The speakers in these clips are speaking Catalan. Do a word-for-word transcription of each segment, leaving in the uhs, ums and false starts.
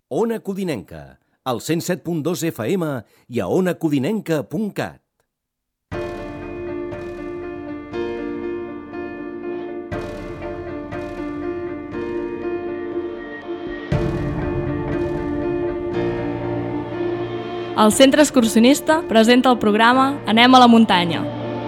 Ona Codinenca, al cent set punt dos F M i a ona codinenca punt cat. El Centre Excursionista presenta el programa Anem a la muntanya.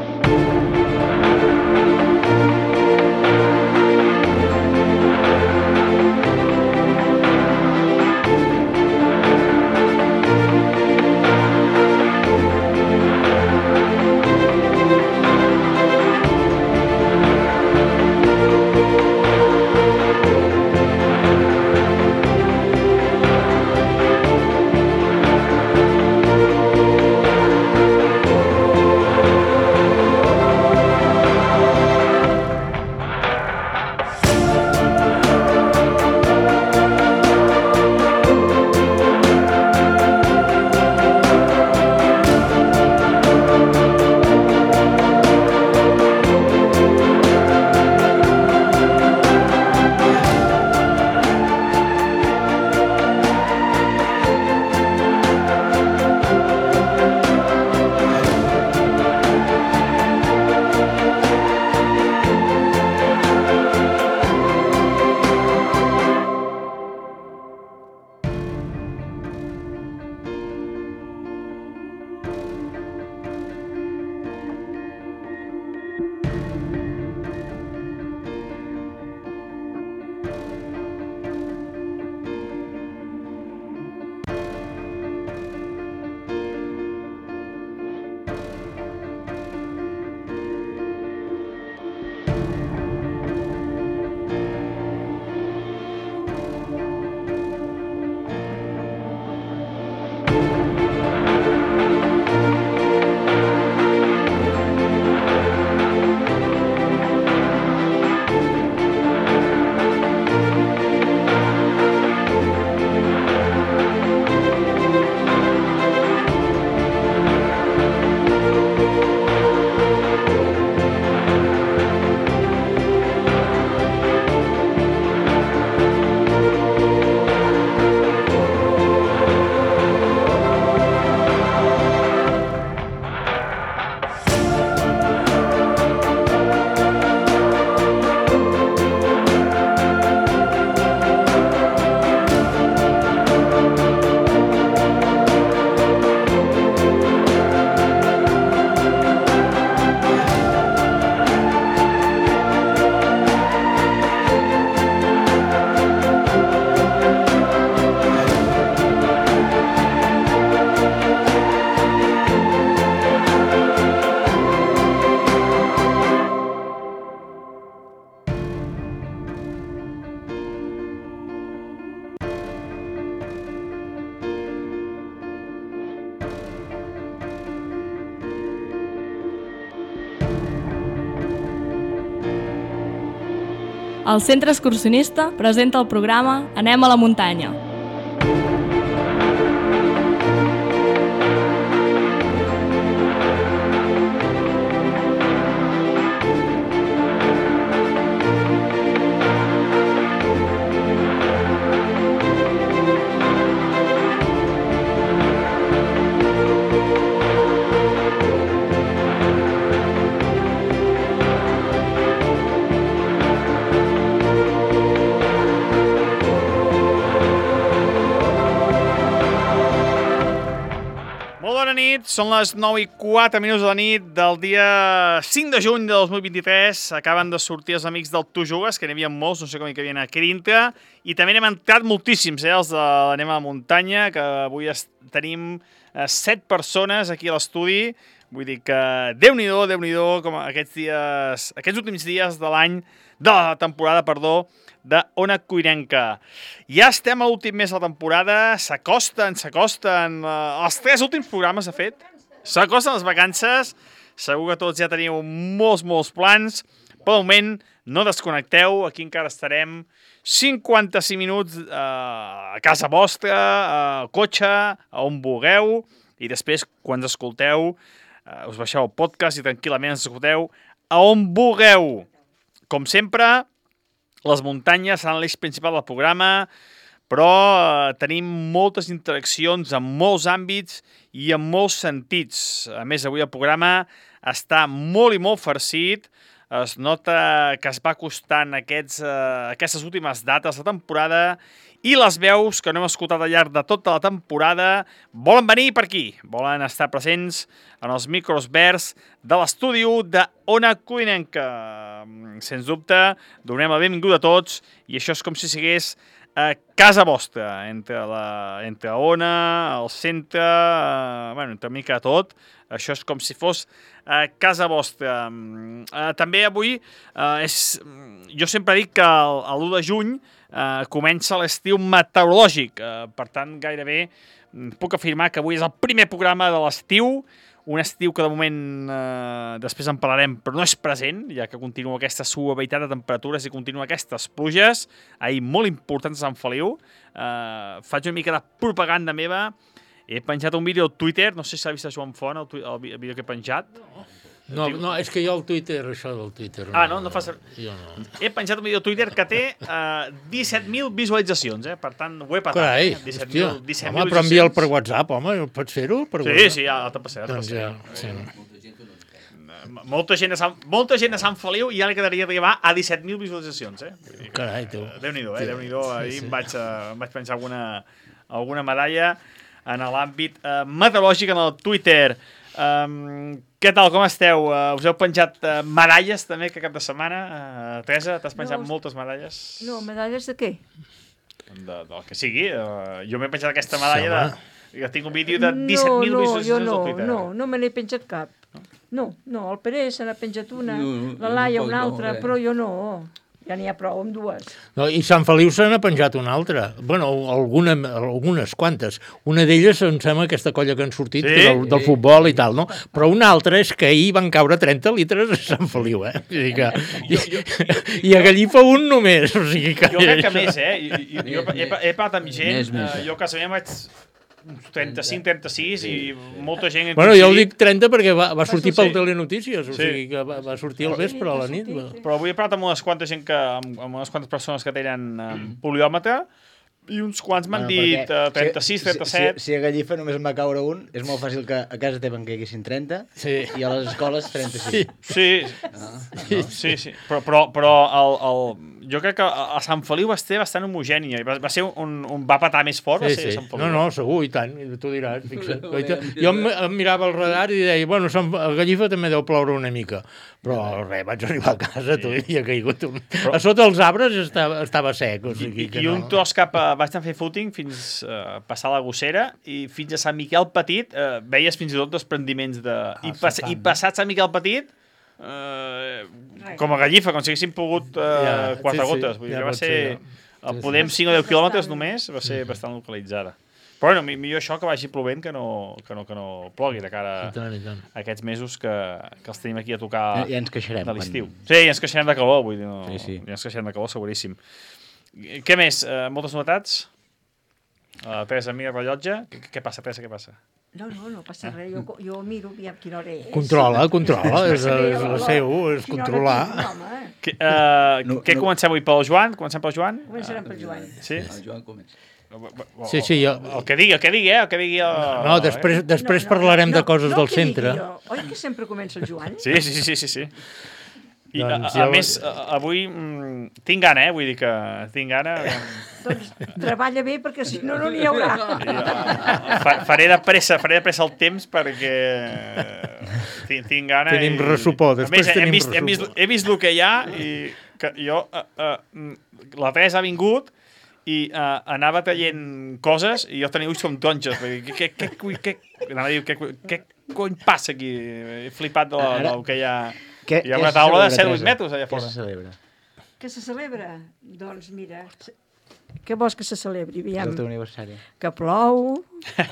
El Centre Excursionista presenta el programa Anem a la muntanya. Són les nou i quatre minuts de la nit del dia cinc de juny de dos mil vint-i-tres. Acaben de sortir els amics del Tu Jugues, que n'hi havia molts, no sé com hi havien aquí dintre. I també n'hem entrat moltíssims, eh, els de l'Anem a la muntanya, que avui tenim set persones aquí a l'estudi. Vull dir que Déu-n'hi-do, Déu-n'hi-do, com aquests dies, aquests últims dies de l'any, de la temporada, perdó, de Ona Codinenca. Ja estem a l'últim mes de la temporada, s'acosten, s'acosten eh, els tres últims programes, de fet. S'acosten les vacances, segur que tots ja teniu molts, molts plans. Pel moment, no desconnecteu, aquí encara estarem cinquanta-cinc minuts eh, a casa vostra, al cotxe, a on vulgueu, i després, quan ens escolteu, eh, us baixeu el podcast i tranquil·lament ens escolteu a on vulgueu. Com sempre, les muntanyes seran l'eix principal del programa, però eh, tenim moltes interaccions en molts àmbits i en molts sentits. A més, avui el programa està molt i molt farcit. Es nota que es va costant aquests, eh, aquestes últimes dates de temporada i les veus que no hem escoltat al llarg de tota la temporada volen venir per aquí, volen estar presents en els micros verds de l'estudi de Ona Codinenca. Sens dubte, donem la benvinguda a tots i això és com si sigués a casa vostra, entre, la, entre Ona, el centre, eh, bueno, entre mica tot. Això és com si fos a casa vostra. Eh, també avui, eh, és, jo sempre dic que l'u de juny eh, comença l'estiu meteorològic. Eh, per tant, gairebé puc afirmar que avui és el primer programa de l'estiu, un estiu que de moment eh, després en parlarem, però no és present, ja que continua aquesta suavitat de temperatures i continua aquestes pluges, ahir molt importants a Sant Feliu. Eh, faig una mica de propaganda meva. He penjat un vídeo al Twitter, no sé si l'ha vist a Joan Font, el, el vídeo que he penjat. No, no, és que jo el Twitter, això del Twitter... Ah, no? No fa ser... Jo no. He penjat un vídeo al Twitter que té uh, disset mil visualitzacions, eh? Per tant, ho he patat. Carai, eh? disset hòstia, mil, disset home, mil però envia'l per WhatsApp, home, pots fer-ho per sí, WhatsApp? Sí, sí, ja te passaré. Doncs ja, sí. Molta gent, de Sant, molta gent de Sant Feliu i ja li quedaria arribar a disset mil visualitzacions, eh? Carai, tu. Déu-n'hi-do, eh? Déu-n'hi-do. Ahir sí, sí. Em, vaig, uh, em vaig penjar alguna, alguna medalla en l'àmbit uh, meteorològic en el Twitter. Um, què tal, com esteu? Uh, us heu penjat uh, medalles també que cap de setmana? Uh, Teresa, t'has penjat no, moltes medalles? No, medalles de què? De, del que sigui. Uh, jo m'he penjat aquesta medalla sí, de... Jo tinc un vídeo de disset mil no, visualitzacions no, al Twitter. No, no, no me n'he penjat cap. No, no, el Pere se n'ha penjat una, no, la Laia una altra, no, però jo no. Ja n'hi ha prou amb dues. No, i Sant Feliu se n'ha penjat una altra. Bueno, alguna, algunes quantes. Una d'elles em sembla aquesta colla que han sortit sí? del, del futbol i tal, no? Però una altra és que ahir van caure trenta litres a Sant Feliu, eh? O sigui que... jo, jo, jo, I a Gallifa un només, o sigui que... Jo crec que més, eh? Jo, jo, jo he, he parlat amb gent, més, més, eh? Jo a casa meva vaig... trenta-cinc trenta-sis i molta gent... Bueno, jo ho dic trenta perquè va, va sortir pel Telenotícies, o sigui que va, va sortir al vespre a la nit. Però avui he parlat amb unes quantes gent que, amb, amb unes quantes persones que tenen um, poliòmetre i uns quants m'han bueno, dit uh, trenta-sis, trenta-set... Si, si, si a Gallifa només en va caure un, és molt fàcil que a casa teva en caiguessin trenta sí. I a les escoles trenta-sis. Sí, sí, no? No? sí, sí. Però, però, però el, el, jo crec que a Sant Feliu va ser bastant homogènia. Va, va ser un, un... va patar més fort, sí, va ser sí. Sant Feliu. No, no, segur, i tant, tu diràs. Fixa't. Jo em, em mirava el radar i deia, bueno, a Gallifa també deu ploure una mica. Però res, vaig arribar a casa, tu, i ha caigut un... Però... A sota els arbres estava, estava sec, o sigui I, que i no... un tros cap a... Vaig anar a fer footing fins a uh, passar la Gossera i fins a Sant Miquel Petit uh, veies fins i tot desprendiments de... Ah, I, pas, I passat Sant Miquel Petit, uh, com a Gallifa, com si haguéssim pogut uh, ja, quatre sí, gotes. Vull dir, ja va ser... ser ja. El Podem sí, sí. cinc o deu quilòmetres només, va ser bastant localitzada. Però bueno, millor això que vagi plovent que no, que no, que no plogui de cara a, a aquests mesos que, que els tenim aquí a tocar ja, ja ens queixarem, de l'estiu. Quan... Sí, ja ens queixarem de calor, vull dir, no, sí, sí. ja ens queixarem de calor, seguríssim. Què més? Uh, moltes novetats? Uh, Teresa, mira el rellotge. Què, què passa, Teresa, què passa? No, no, no passa res. Jo, jo miro aviam quina hora és. Controla, controla. és, és la seu, és controlar. Que, uh, no, què no. Comencem avui pel Joan? Comencem pel Joan? Començarem pel Joan. Sí? El Joan comença. Sí, sí, jo... El que digui, el que digui, eh? El que digui el... No, després, després no, no, parlarem no, de coses no, del centre. Jo. Oi que sempre comença el Joan? Sí, sí, sí, sí, sí. I doncs a, a jo... més, avui mm, tinc gana, eh? Vull dir que tinc gana. Doncs treballa bé perquè si no, no n'hi haurà. I, uh, faré de pressa, faré de pressa el temps perquè tinc, tinc gana. Tenim i... ressupó, després més, tenim hem vist, ressupó. Hem vist, he vist el que hi ha i que jo... Uh, uh, la Teresa ha vingut i uh, anava traient coses i jo tenia ulls com taronges. Què, què, què, què, anava a dir, què, què cony passa aquí? He flipat del, del que hi ha... Què, hi ha una taula de set o vuit metres allà fora. Què se celebra? Què se celebra? Doncs mira, què vols que se celebri? Aviam. És el teu aniversari. Que plou,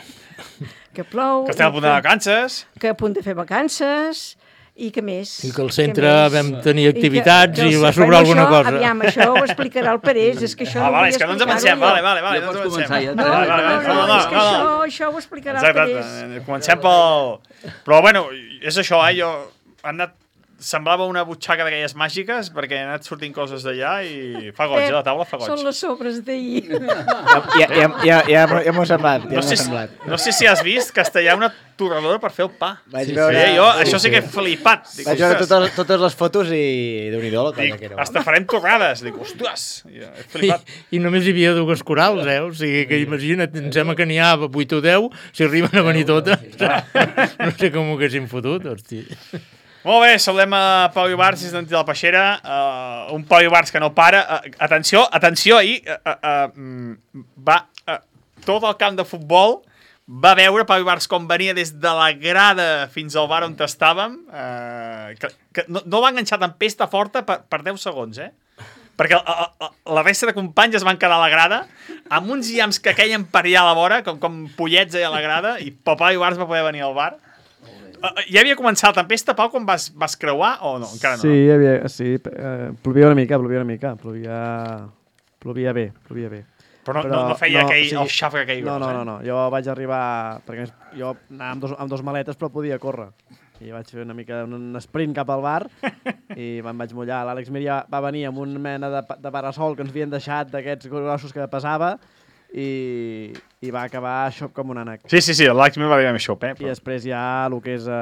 que plou... Que estem a punt de vacances. Que a punt de fer vacances... I què més? I que al centre vam tenir activitats i, que, que i va sobrar bueno, alguna això, cosa. Aviam, això ho explicarà el Perés, és que això ah, no vale, és que no ens avancem, vale, vale, vale. Ja pots començar, ja. No, no, no, no, no, no, és que això, això ho explicarà Exacte, el Perés. Comencem pel... Però, bueno, és això, eh? Jo he anat semblava una butxaca d'aquelles màgiques perquè han anat sortint coses d'allà i fa goig, eh? La taula fa goig. Són les sobres d'ahir. Ja, ja, ja, ja, ja m'ho ha semblat. Ja no, sé, semblat. no sé si has vist que està allà una torradora per fer el pa. Vaig sí, veure... sí, jo, sí, això sí que he flipat. Dic, vaig veure totes, totes les fotos i déu-n'hi-do la cosa dic, que era. hasta farem torrades. Dic, ostres, he flipat. I, I només hi havia dues corals, eh? O sigui que imagina't, em sembla que n'hi ha vuit o deu, si arriben a venir totes. No sé com ho haguessin fotut, hosti. Molt bé, saludem a Pau Ibarz, des d'Antic de la Peixera, uh, un Pau Ibarz que no para. Uh, atenció, atenció, ahir uh, uh, va uh, tot el camp de futbol va veure Pau Ibarz com venia des de la grada fins al bar on estàvem, uh, que, que no, no va enganxar tan pesta forta per, per deu segons, eh? Perquè uh, uh, la resta de companys es van quedar a la grada amb uns llamps que queien per allà a la vora, com, com pollets allà a la grada, i Pau Ibarz va poder venir al bar. Uh, ja havia començat la tempesta, Pau, quan vas, vas creuar o no? Encara no? Sí, havia, sí eh, plovia una mica, plovia una mica, plovia, plovia bé, plovia bé. Però no, Però no, no feia no, aquell, o sigui, el xafre aquell no, gros, no, eh? no, no, jo vaig arribar, perquè jo anava amb dos, amb dos maletes però podia córrer. I vaig fer una mica un sprint cap al bar i me'n vaig mullar. L'Àlex Mir ja va venir amb una mena de, de parasol que ens havien deixat d'aquests grossos que pesava i, i va acabar xop com un ànec. Sí, sí, sí, l'Àlex Mir va venir amb xop, eh? Però... I després ja el que és...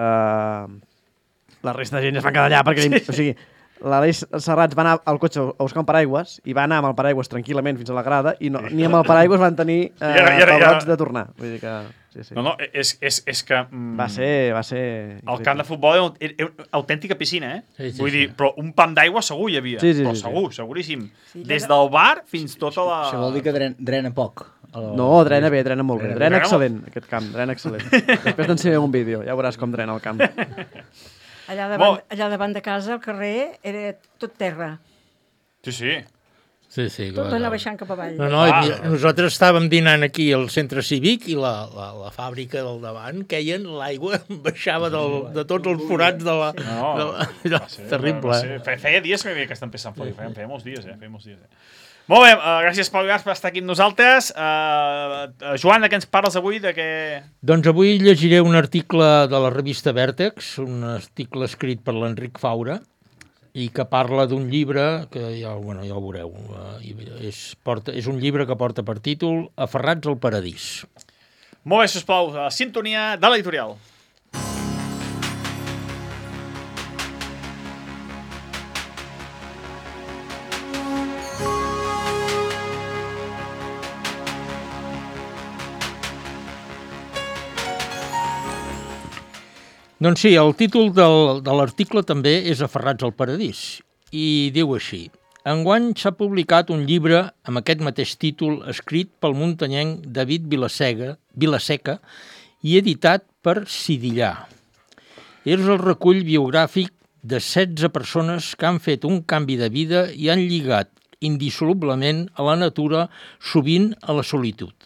Eh, la resta de gent es van quedar allà perquè... Sí. O sigui, l'Aleix Serrats va anar al cotxe a buscar un paraigües i va anar amb el paraigües tranquil·lament fins a la grada i no, ni amb el paraigües van tenir eh, pebrots de tornar. Vull dir que... Sí, sí. No, no, és, és, és que... Mm, va ser... Va ser el camp de futbol era una autèntica piscina, eh? Sí, sí, Vull sí. dir, però un pam d'aigua segur hi havia. Sí, sí, però sí, segur, sí. seguríssim. Sí, Des del bar fins tota la... Això vol dir que dren, drena poc. El... No, drena bé, drena molt bé. Drena Drena bé. excel·lent, aquest camp, drena excel·lent. Després t'ensenyaré un vídeo, ja veuràs com drena el camp. Allà davant, allà davant de casa, al carrer, era tot terra. Sí, sí. Sí, sí, Tot clar, anar clar. baixant cap avall. No, no, Ah. mira, nosaltres estàvem dinant aquí al centre cívic i la, la, la fàbrica del davant queien, l'aigua baixava del, de tots els forats de la... No, de la, de, va ser, terrible. va ser, fe- feia dies que hi havia aquesta empesa en foli, feia, feia molts dies, eh? Feia molts dies, eh? Molt bé, uh, gràcies Pau Ibarz per estar aquí amb nosaltres. Uh, uh, Joan, de què ens parles avui? De què... Doncs avui llegiré un article de la revista Vèrtex, un article escrit per l'Enric Faura, i que parla d'un llibre que ja, bueno, ja el veureu. Uh, és, porta, és un llibre que porta per títol Aferrats al paradís. Molt bé, sisplau, a sintonia de l'editorial. Doncs sí, el títol del, de l'article també és Aferrats al paradís, i diu així: enguany s'ha publicat un llibre amb aquest mateix títol escrit pel muntanyenc David Vilaseca, Vilaseca i editat per Sidillà. És el recull biogràfic de setze persones que han fet un canvi de vida i han lligat indissolublement a la natura, sovint a la solitud.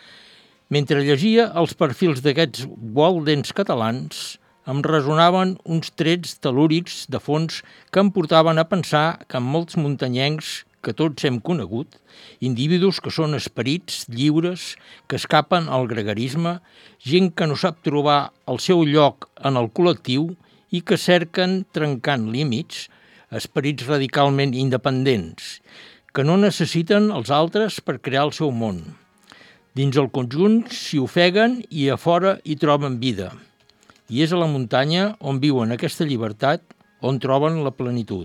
Mentre llegia els perfils d'aquests gualdents catalans, em resonaven uns trets telúrics de fons que em portaven a pensar que en molts muntanyencs que tots hem conegut, individus que són esperits lliures, que escapen al gregarisme, gent que no sap trobar el seu lloc en el col·lectiu i que cerquen, trencant límits, esperits radicalment independents, que no necessiten els altres per crear el seu món. Dins el conjunt s'hi ofeguen i a fora hi troben vida. I és a la muntanya on viuen aquesta llibertat, on troben la plenitud.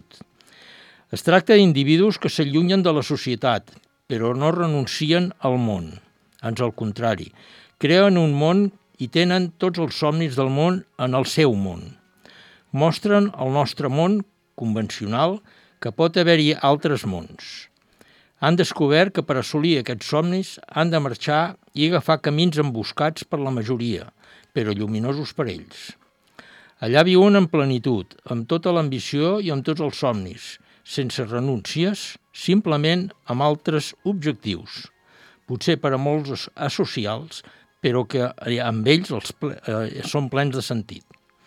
Es tracta d'individus que s'allunyen de la societat, però no renuncien al món. Ans al contrari, creen un món i tenen tots els somnis del món en el seu món. Mostren el nostre món convencional que pot haver-hi altres mons. Han descobert que per assolir aquests somnis han de marxar i agafar camins emboscats per la majoria, però lluminosos per ells. Allà viuen en plenitud, amb tota l'ambició i amb tots els somnis, sense renúncies, simplement amb altres objectius, potser per a molts asocials, però que amb ells els ple, eh, són plens de sentit.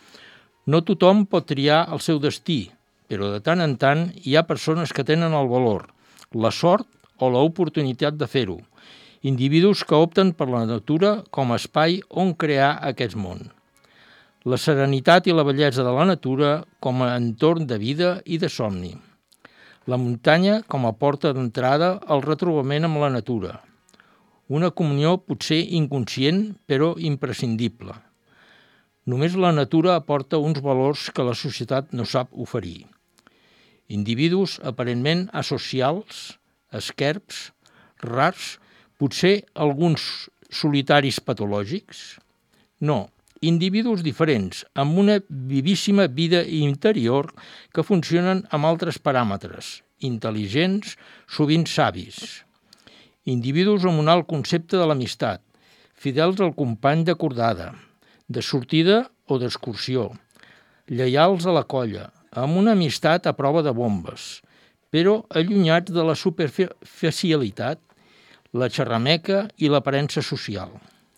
No tothom pot triar el seu destí, però de tant en tant hi ha persones que tenen el valor, la sort o l'oportunitat de fer-ho, individus que opten per la natura com a espai on crear aquest món. la serenitat i la bellesa de la natura com a entorn de vida i de somni. La muntanya com a porta d'entrada al retrobament amb la natura. Una comunió potser inconscient, però imprescindible. Només la natura aporta uns valors que la societat no sap oferir. Individus aparentment asocials, esquerps, rars, potser alguns solitaris patològics? No, individus diferents, amb una vivíssima vida interior que funcionen amb altres paràmetres, intel·ligents, sovint savis. Individus amb un alt concepte de l'amistat, fidels al company d'acordada, de sortida o d'excursió, lleials a la colla, amb una amistat a prova de bombes, però allunyats de la superficialitat, la xerrameca i l'aparença social.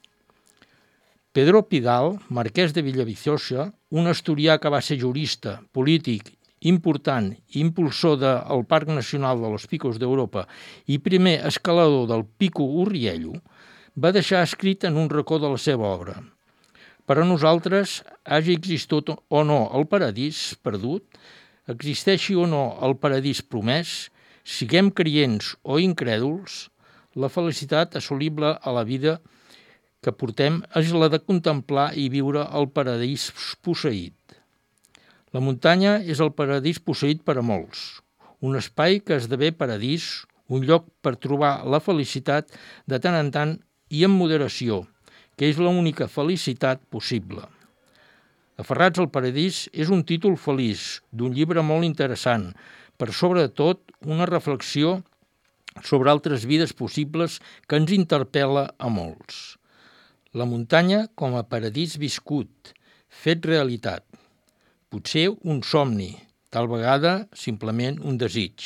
Pedro Pidal, marquès de Villaviciosa, un asturià que va ser jurista, polític, important i impulsor del Parc Nacional de los Picos d'Europa i primer escalador del Pico Urriello, va deixar escrit en un racó de la seva obra. Per a nosaltres, hagi existit o no el paradís perdut, existeixi o no el paradís promès, siguem creients o incrèduls, la felicitat assolible a la vida que portem és la de contemplar i viure el paradís posseït. La muntanya és el paradís posseït per a molts, un espai que esdevé paradís, un lloc per trobar la felicitat de tant en tant i amb moderació, que és l'única felicitat possible. Aferrats al paradís és un títol feliç d'un llibre molt interessant, per sobre de tot una reflexió sobre altres vides possibles que ens interpel·la a molts. La muntanya com a paradís viscut, fet realitat. Potser un somni, tal vegada simplement un desig.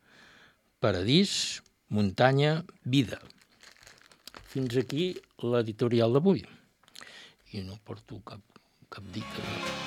Paradís, muntanya, vida. Fins aquí l'editorial d'avui. I no porto cap, cap dita.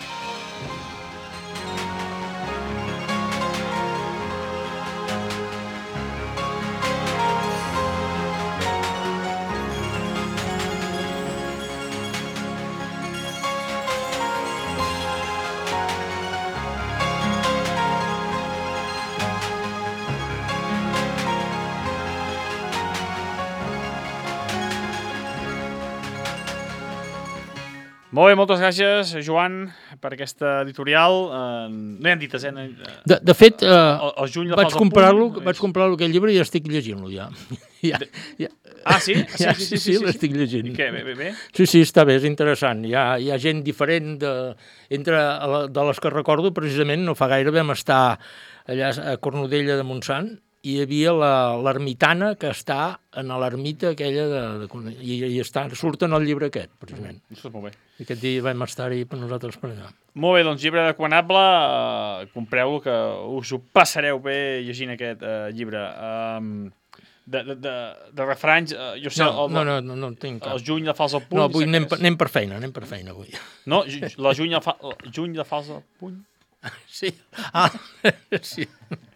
Molt bé, moltes gràcies, Joan, per aquesta editorial. Uh, no hi ha dites, eh? De, de fet, uh, el, el juny vaig comprar-lo vaig comprar-lo aquest llibre i estic llegint-lo ja. ja, ja. Ah, sí? Sí, ja, sí, sí, sí, sí, sí, l'estic llegint. I què, bé, bé, bé? Sí, sí, està bé, és interessant. Hi ha, hi ha gent diferent de, entre de les que recordo, precisament, no fa gaire vam estar allà a Cornudella de Montsant, i hi havia l'ermitana que està en l'ermita aquella de, de, i, i està, surt en el llibre aquest, precisament. Això és molt bé. I aquest dia vam estar-hi per nosaltres per allà. Molt bé, doncs llibre recomanable, uh, compreu-lo, que us ho passareu bé llegint aquest uh, llibre. Um, de, de, de, de refranys, uh, jo sé... No, el, no, no, no, no en tinc cap. El juny de fals al puny... No, avui anem, anem per feina, anem per feina avui. No, la juny de, fa, juny de fals al puny? Sí, ah, sí.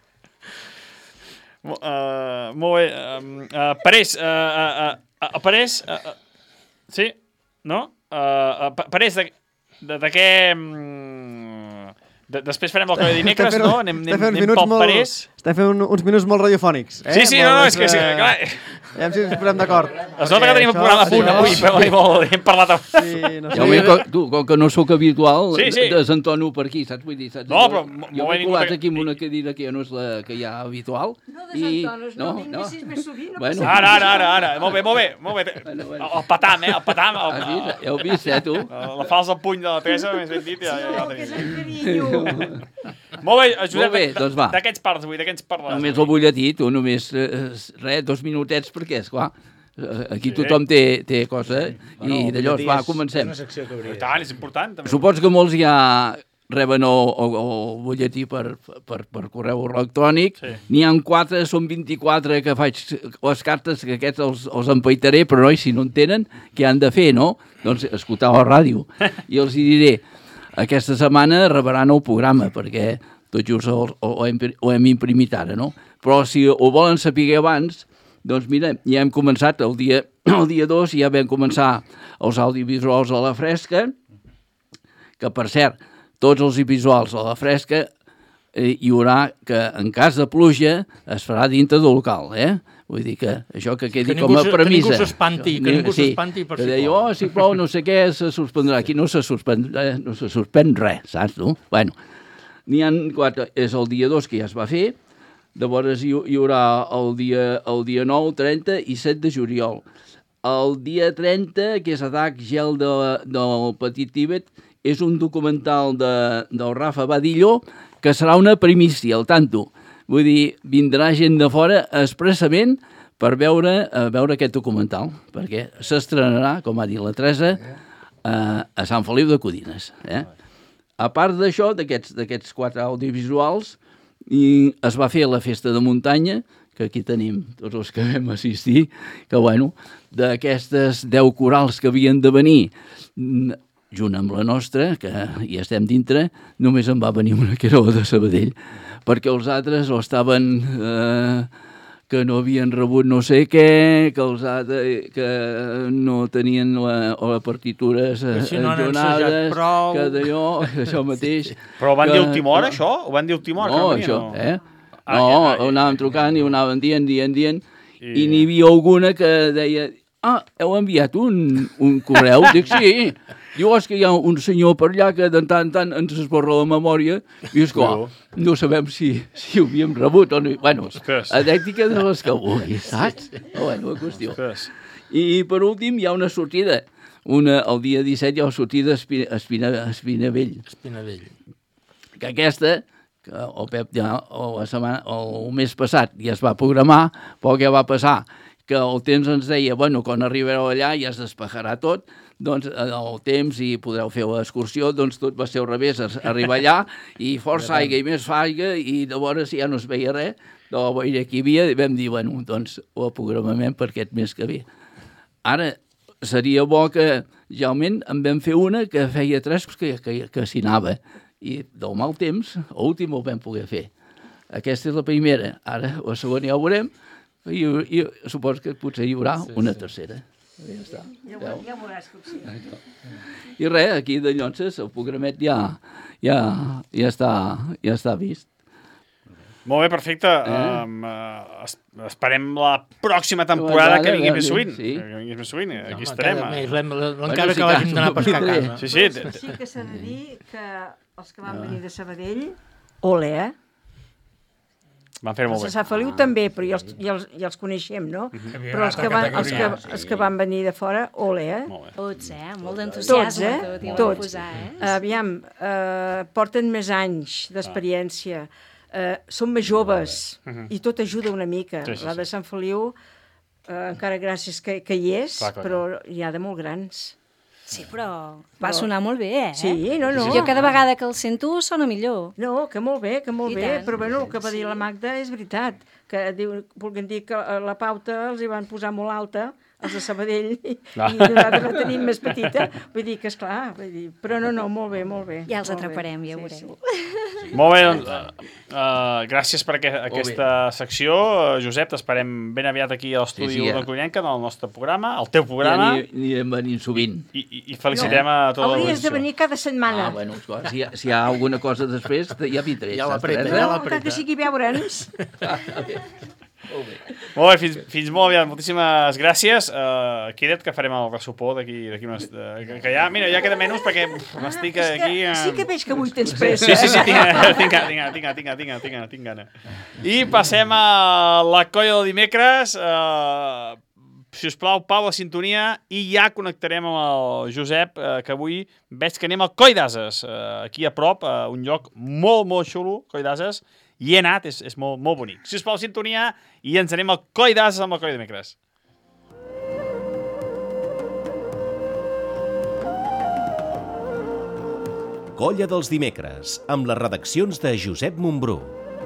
Uh, molt bé. Uh, uh, Parés, uh, uh, uh, Parés, uh, uh, sí, no? Uh, uh, Parés, de, de, de què... Um, de, després farem el que de dimecres, no? Anem, anem, anem pel molt, Parés. Estem fent uns minuts molt radiofònics. Eh? Sí, sí, no, no, és que sí, clar. Ja si ens posem d'acord. Es nota que tenim un programa a punt avui, però hem parlat... Sí, no sé. Ja ho veig, com, tu, com que no sóc habitual, sí, sí. desentono per aquí, saps? Vull dir, saps? No, però... Jo m'he colat aquí amb una cadira que ja no és la que hi ha habitual. No desentones, no, no, no. més sovint. No bueno. Ara, ara, ara, ara. Molt bé, molt bé, molt bé. Bueno, bueno. El patam, eh, el patam. El, el, el, ja ho vist, eh, tu? La falsa puny de la Teresa, més ben dit. Ja, sí, ja, ja que és el carinyo. Molt bé, Josep, molt bé, doncs va. De què ens parles avui? De què ens parles? Només el butlletí, tu, només, eh, res, dos minutets, perquè, esclar, aquí tothom té, té cosa, i d'allò, va, comencem. I tant, és important. També. Suposo que molts ja reben el, el, el butlletí per, per, per correu electrònic. Sí. N'hi ha quatre, són vint-i-quatre que faig les cartes, que aquests els, els empaitaré, però noi, si no en tenen, què han de fer, no? Doncs escoltar la ràdio. I els hi diré, aquesta setmana rebran el programa, perquè tot just ho, ho, hem, ho hem imprimit ara, no? Però si ho volen saber abans, doncs mira, ja hem començat el dia, el dia dos, ja vam començar els audiovisuals a la fresca, que per cert, tots els visuals a la fresca eh, hi haurà que en cas de pluja es farà dintre del local, eh? Vull dir que això que quedi que com a premissa. Que ningú s'espanti, que ningú sí, s'espanti per que si deia, oh, si plou no sé què, se suspendrà. Aquí no se suspèn, eh, no se suspèn res, saps tu? Bueno, n'hi ha quatre, és el dia dos que ja es va fer, llavors hi, hi haurà el dia, el dia nou, trenta i set de juliol. El dia trenta, que és Atac Gel de, del Petit Tíbet, és un documental de, del Rafa Badillo, que serà una primícia, al tanto. Vull dir, vindrà gent de fora expressament per veure, uh, veure aquest documental, perquè s'estrenarà, com ha dit la Teresa, uh, a Sant Feliu de Codines. Eh? A part d'això, d'aquests quatre audiovisuals, i es va fer la festa de muntanya, que aquí tenim tots els que vam assistir, que, bueno, d'aquestes deu corals que havien de venir, junt amb la nostra, que hi estem dintre, només en va venir una que era la de Sabadell, perquè els altres o estaven eh, que no havien rebut no sé què, que els altres que no tenien la, o les partitures eh, si no donades, que d'allò, això mateix. Però ho van que, dir a última hora, això? Ho van dir a última hora? No, que això, no? eh? Ah, no, ah, ho anàvem trucant i ho anàvem dient, dient, dient, I, i n'hi havia alguna que deia, ah, heu enviat un, un correu? Dic, sí. Diu, és que hi ha un senyor per allà que de tant en tant ens esborra la memòria i, esclar, no sabem si, si ho havíem rebut o no. Bueno, adèctica de les que vulguis, saps? Bueno, la qüestió. I, per últim, hi ha una sortida. Una, el dia disset hi ha una sortida a Espina, Espina, Espinavell. Espinavell. Que aquesta, que el Pep ja o la setmana, o el mes passat ja es va programar, però què va passar? Que el temps ens deia, bueno, quan arribareu allà ja es despejarà tot, doncs el temps i podreu fer l'excursió, doncs tot va ser al revés, arribar allà i força aigua i més aigua i llavors ja no es veia res de la boira que hi havia i vam dir, bueno, doncs ho programem per aquest mes que ve. Ara, seria bo que realment en vam fer una que feia tres que, que, que s'hi anava i del mal temps, l'últim ho vam poder fer. Aquesta és la primera, ara la segona ja ho veurem i, i suposo que potser hi haurà sí, una sí. tercera. Ja està. Ja, ja veuràs que sí. I res, aquí de Llonses el programet ja, ja, ja, està, ja està vist. Molt bé, perfecte. Eh? Um, uh, esperem la pròxima temporada que vinguis més sovint. Sí. Que vinguis més sovint. Aquí no, estarem. Encara que vagin d'anar a pescar a casa. Sí, sí. Sí que s'ha de dir que els que van venir de Sabadell, ole, eh? Van fer molt bé. Els de Sant Feliu també, però ja els, ja els, ja els coneixem, no? Uh-huh. Però els que, van, els, que, els que van venir de fora, ole, eh? Tots, eh? Molt d'entusiasme. Tots, eh? Tots. Posar, eh? Aviam, eh, porten més anys d'experiència, eh, són més joves, uh-huh. i tot ajuda una mica. Sí, sí, sí. La de Sant Feliu, eh, encara gràcies que, que hi és, clar, clar, però hi ha de molt grans. Sí, però va sonar molt bé, eh? Sí, no, no. Jo cada vegada que el sento sona millor. No, que molt bé, que molt I bé, tant. però bueno, el que va dir la Magda és veritat, que diu, vulguin dir que la pauta els hi van posar molt alta, els de Sabadell, i, ah. i nosaltres la tenim més petita, vull dir que esclar, vull dir, però no, no, molt bé, molt bé. Ja els atraparem, ja ho veureu. Sí, sí. Molt bé, doncs, uh, uh, gràcies per aqu aquesta secció, uh, Josep, t'esperem ben aviat aquí a l'estudi sí, sí, ja. de Codinenca, del nostre programa, el teu programa. Ja anirem venint sovint. I, i, i felicitem no. a tota la Hauries de venir cada setmana. Ah, bueno, esclar, si, hi ha, si hi ha alguna cosa després, ja vindré. Ja l'apreta, ja l'apreta. Que sigui veure'ns. Molt bé. Molt bé, fins, fins molt aviat. Moltíssimes gràcies. Uh, queda't que farem el ressupor d'aquí unes... Uh, que, que ja, mira, ja queda menys perquè m'estic ah, aquí... Uh... Sí que veig que avui tens pressa. Sí, sí, sí, tinc, tinc, tinc, tinc, tinc, tinc, tinc, tinc gana. I passem a la colla del dimecres. Uh, si us plau, Pau, la sintonia, i ja connectarem amb el Josep, uh, que avui veig que anem al Coll d'Ases, uh, aquí a prop, uh, un lloc molt, molt xulo, Coll d'Ases. Hi he anat, és, és molt, molt bonic. Si us plau, sintonia, i ens anem al Coll d'Ases amb el Coll de dimecres. Colla dels dimecres, amb les redaccions de Josep Montbrú.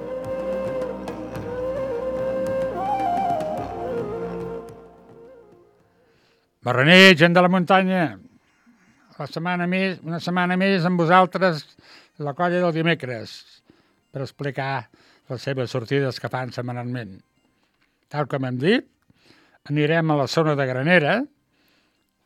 Bona nit, gent de la muntanya. La setmana més, una setmana més amb vosaltres, la colla del dimecres, per explicar les seves sortides que fan setmanalment. Tal com hem dit, anirem a la zona de Granera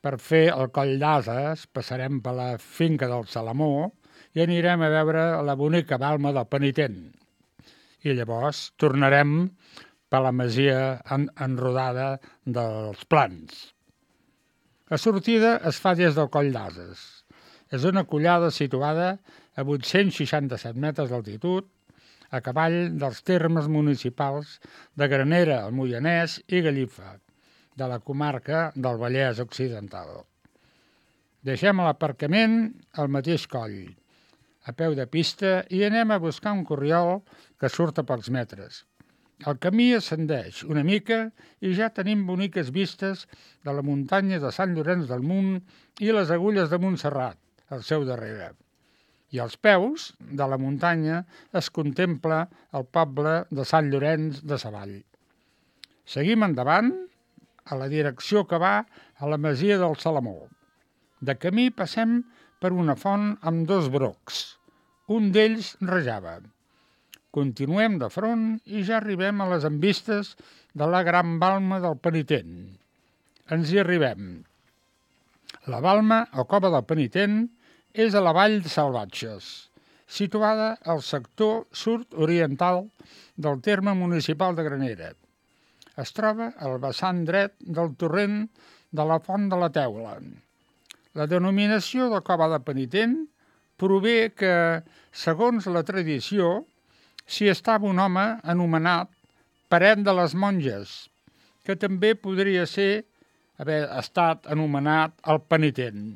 per fer el Coll d'Ases, passarem per la finca del Salamó i anirem a veure la bonica balma del Penitent. I llavors tornarem per la masia en, enrodada dels Plans. La sortida es fa des del Coll d'Ases. És una collada situada a vuit-cents seixanta-set metres d'altitud, a cavall dels termes municipals de Granera, el Moianès i Gallifa, de la comarca del Vallès Occidental. Deixem l'aparcament al mateix coll, a peu de pista, i anem a buscar un corriol que surt a pocs metres. El camí ascendeix una mica i ja tenim boniques vistes de la muntanya de Sant Llorenç del Munt i les Agulles de Montserrat, al seu darrere. I als peus de la muntanya es contempla el poble de Sant Llorenç de Savall. Seguim endavant a la direcció que va a la masia del Salamó. De camí passem per una font amb dos brocs. Un d'ells rajava. Continuem de front i ja arribem a les envistes de la gran balma del Penitent. Ens hi arribem. La balma o cova del Penitent és a la vall de Salvatges, situada al sector sud-oriental del terme municipal de Granera. Es troba al vessant dret del torrent de la Font de la Teula. La denominació de cova de Penitent prové que, segons la tradició, s'hi estava un home anomenat Paret de les Monges, que també podria ser haver estat anomenat el Penitent.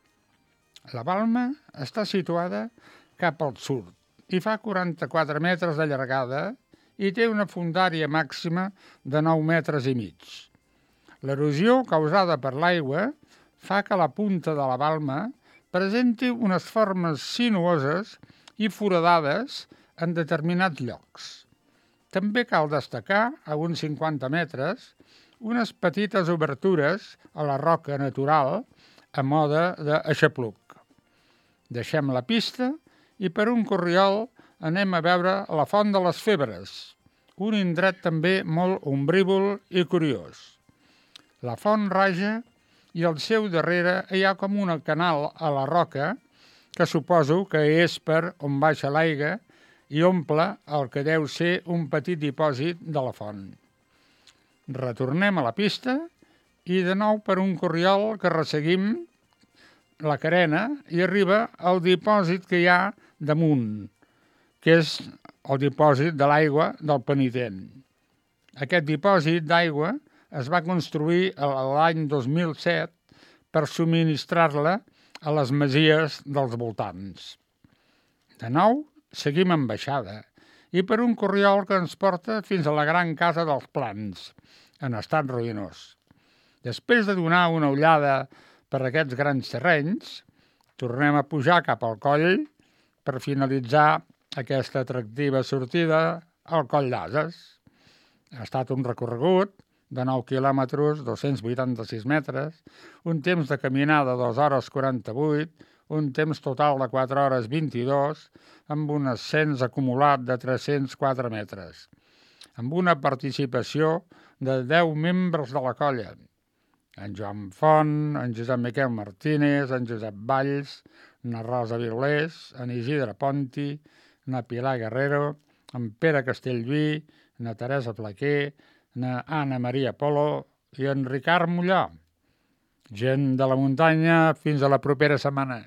La balma està situada cap al sud i fa quaranta-quatre metres de llargada i té una fondària màxima de nou metres i mig. L'erosió causada per l'aigua fa que la punta de la balma presenti unes formes sinuoses i foradades en determinats llocs. També cal destacar, a uns cinquanta metres, unes petites obertures a la roca natural a mode d'aixapluc. Deixem la pista i per un corriol anem a veure la Font de les Febres, un indret també molt ombrívol i curiós. La font raja i al seu darrere hi ha com un canal a la roca que suposo que és per on baixa l'aigua i omple el que deu ser un petit dipòsit de la font. Retornem a la pista i de nou per un corriol que resseguim la carena i arriba al dipòsit que hi ha damunt, que és el dipòsit de l'aigua del Penitent. Aquest dipòsit d'aigua es va construir l'any dos mil set per subministrar-la a les masies dels voltants. De nou, seguim en baixada i per un corriol que ens porta fins a la gran casa dels Plans, en estat ruïnós. Després de donar una ullada per aquests grans terrenys, tornem a pujar cap al coll per finalitzar aquesta atractiva sortida al Coll d'Ases. Ha estat un recorregut de nou quilòmetres, dos-cents vuitanta-sis metres, un temps de caminada de dos hores quaranta-vuit, un temps total de quatre hores vint-i-dos, amb un ascens acumulat de tres-cents quatre metres, amb una participació de deu membres de la colla. En Joan Font, en Josep Miquel Martínez, en Josep Valls, na Rosa Vilés, en Isidre Ponti, na Pilar Guerrero, en Pere Castellví, na Teresa Plaquer, na Anna Maria Polo i en Ricard Mollà. Gent de la muntanya, fins a la propera setmana.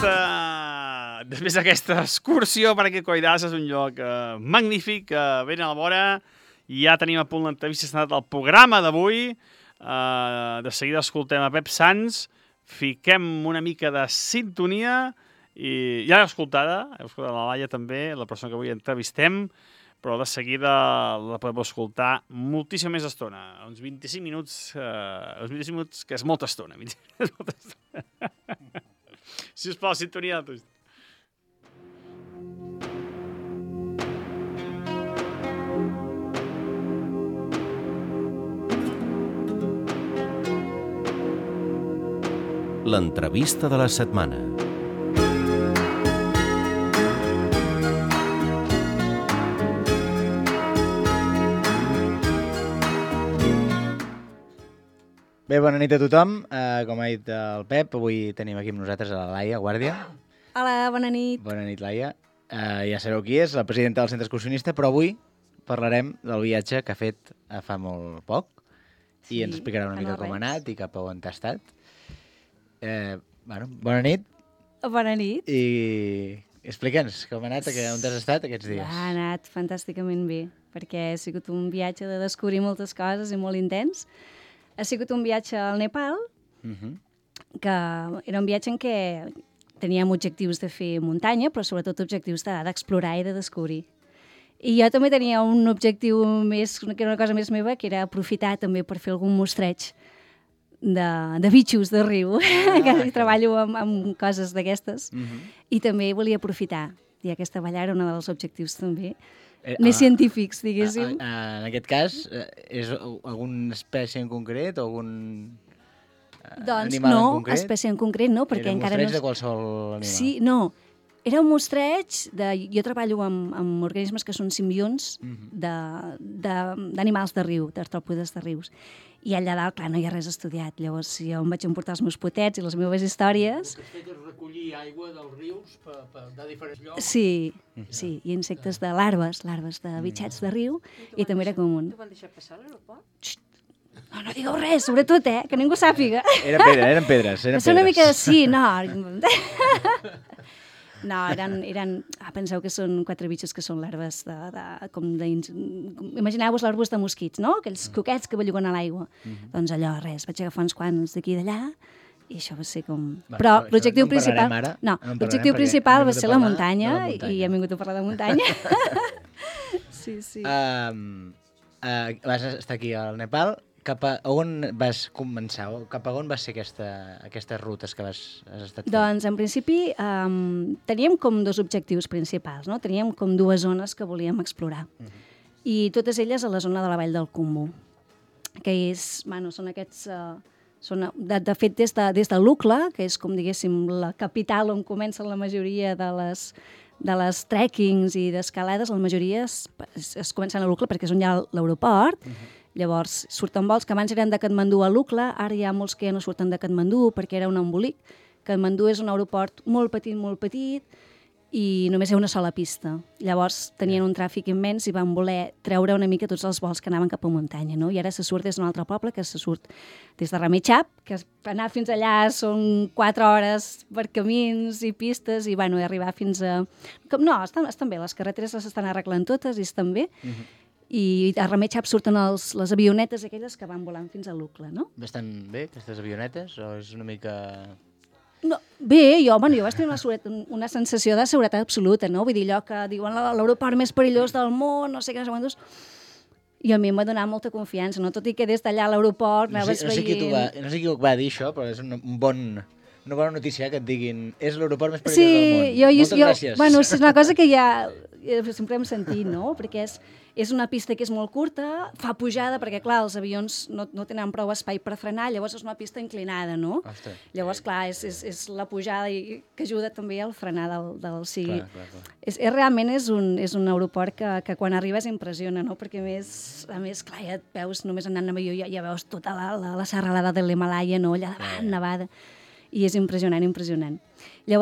d'aquesta després d'aquesta excursió per aquí a Coidàs, és un lloc eh, magnífic, que eh, ben a la vora. I ja tenim a punt l'entrevista centrada al programa d'avui. Eh, de seguida escoltem a Pep Sans, fiquem una mica de sintonia i ja l'heu escoltada, heu escoltat la Laia també, la persona que avui entrevistem, però de seguida la podeu escoltar moltíssima més estona, uns vint-i-cinc minuts, eh, uns vint-i-cinc minuts, que és molta estona. És molta estona. Sisplau, sintonia de tu. L'entrevista de la setmana. Bé, bona nit a tothom. Uh, com ha dit el Pep, avui tenim aquí amb nosaltres a la Laia Guàrdia. Hola, bona nit. Bona nit, Laia. Uh, ja sabeu qui és, la presidenta del Centre Excursionista, però avui parlarem del viatge que ha fet uh, fa molt poc sí, i ens explicarà una mica com ha anat i cap a on ha estat. Eh, bueno, bona nit. Bona nit. I explica'ns com ha anat, on has estat aquests dies. Ha anat fantàsticament bé, perquè ha sigut un viatge de descobrir moltes coses i molt intens. Ha sigut un viatge al Nepal, uh-huh. que era un viatge en què teníem objectius de fer muntanya, però sobretot objectius d'explorar i de descobrir. I jo també tenia un objectiu més, que era una cosa més meva, que era aprofitar també per fer algun mostreig de, de bitxos de riu, ah, que okay. treballo amb, amb coses d'aquestes, uh-huh. i també volia aprofitar. I aquesta balla era un dels objectius també, eh, més ah, científics, diguéssim. Ah, ah, en aquest cas, és alguna espècie en concret o algun doncs, animal no, en concret? No, espècie en concret no, perquè era encara no... Era un mostreig de qualsevol animal? Sí, no. Era un mostreig, de, jo treballo amb, amb organismes que són simbions uh-huh. d'animals de, de, de riu, d'artròpodes de rius. I allà dalt, clar, no hi ha res estudiat. Llavors jo em vaig emportar els meus potets i les meves històries. El que has fet és recollir aigua dels rius per, per, de diferents llocs. Sí, sí, i insectes de larves, larves de bitxats de riu, i, i també era comú. T'ho van deixar passar a l'aeroport? No, no digueu res, sobretot, eh, que ningú sàpiga. Era pedra, eren pedres, eren pedres. Una mica de sí, no... No, eren, eren... Ah, penseu que són quatre bitxos que són larves de... de com de imagineu-vos l'arbust de mosquits, no? Aquells coquets que belluguen a l'aigua. Uh-huh. Doncs allò, res, vaig agafar uns quants d'aquí i d'allà i això va ser com... Bueno, però l'objectiu no principal... Ara, no, no l'objectiu principal va ser la muntanya, la muntanya i hem vingut a parlar de muntanya. Sí, sí. Um, uh, vas estar aquí al Nepal. Cap a on vas començar? O cap a on va ser aquesta, aquestes rutes que vas, has estat fent? Doncs, en principi, um, teníem com dos objectius principals, no? Teníem com dues zones que volíem explorar. Uh-huh. I totes elles a la zona de la Vall del Comú, que és, bueno, són aquests... Uh, són, de, de fet, des de, des de l'Ucla, que és, com diguéssim, la capital on comencen la majoria de les, de les trekkings i d'escalades, la majoria es, es, es comencen a l'Ucla perquè és on hi ha l'aeroport. Uh-huh. Llavors, surten vols que abans eren de Katmandú a l'Ucla, ara hi ha molts que ja no surten de Katmandú perquè era un embolic. Katmandú és un aeroport molt petit, molt petit, i només hi ha una sola pista. Llavors tenien un tràfic immens i van voler treure una mica tots els vols que anaven cap a muntanya, no? I ara se surt des d'un altre poble, que se surt des de Rametxap, que anar fins allà són quatre hores per camins i pistes, i bueno, i arribar fins a... No, estan, estan bé, les carreteres les estan arreglant totes i estan bé. Uh-huh. I a Rametxap surten els, les avionetes aquelles que van volant fins a l'Ucla, no? Estan bé, aquestes avionetes, o és una mica... No, bé, jo, bueno, jo vaig tenir una, una sensació de seguretat absoluta, no? Vull dir, allò que diuen l'aeroport més perillós del món, no sé què, no sé quantos... I a mi em va donar molta confiança, no? Tot i que des d'allà a l'aeroport anaves no sé, no sé veient... Va, no sé qui ho va dir, això, però és un, un bon... una bona notícia que et diguin és l'aeroport més perillós sí, del món. Jo, Moltes jo, gràcies. Bueno, és una cosa que ja sempre hem sentit, no? Perquè és, és una pista que és molt curta, fa pujada, perquè, clar, els avions no, no tenen prou espai per frenar, llavors és una pista inclinada, no? Ostres. Llavors, clar, és, és, és la pujada i, que ajuda també al frenar del... del o sigui, clar, clar, clar. És, és, realment és un, és un aeroport que, que quan arribes impressiona, no? Perquè, a més, a més, clar, ja et veus, només anant amb avió, ja, ja veus tota la, la, la serralada de l'Himalaya, no? Allà davant, nevada. I és impressionant, impressionant. Llavors,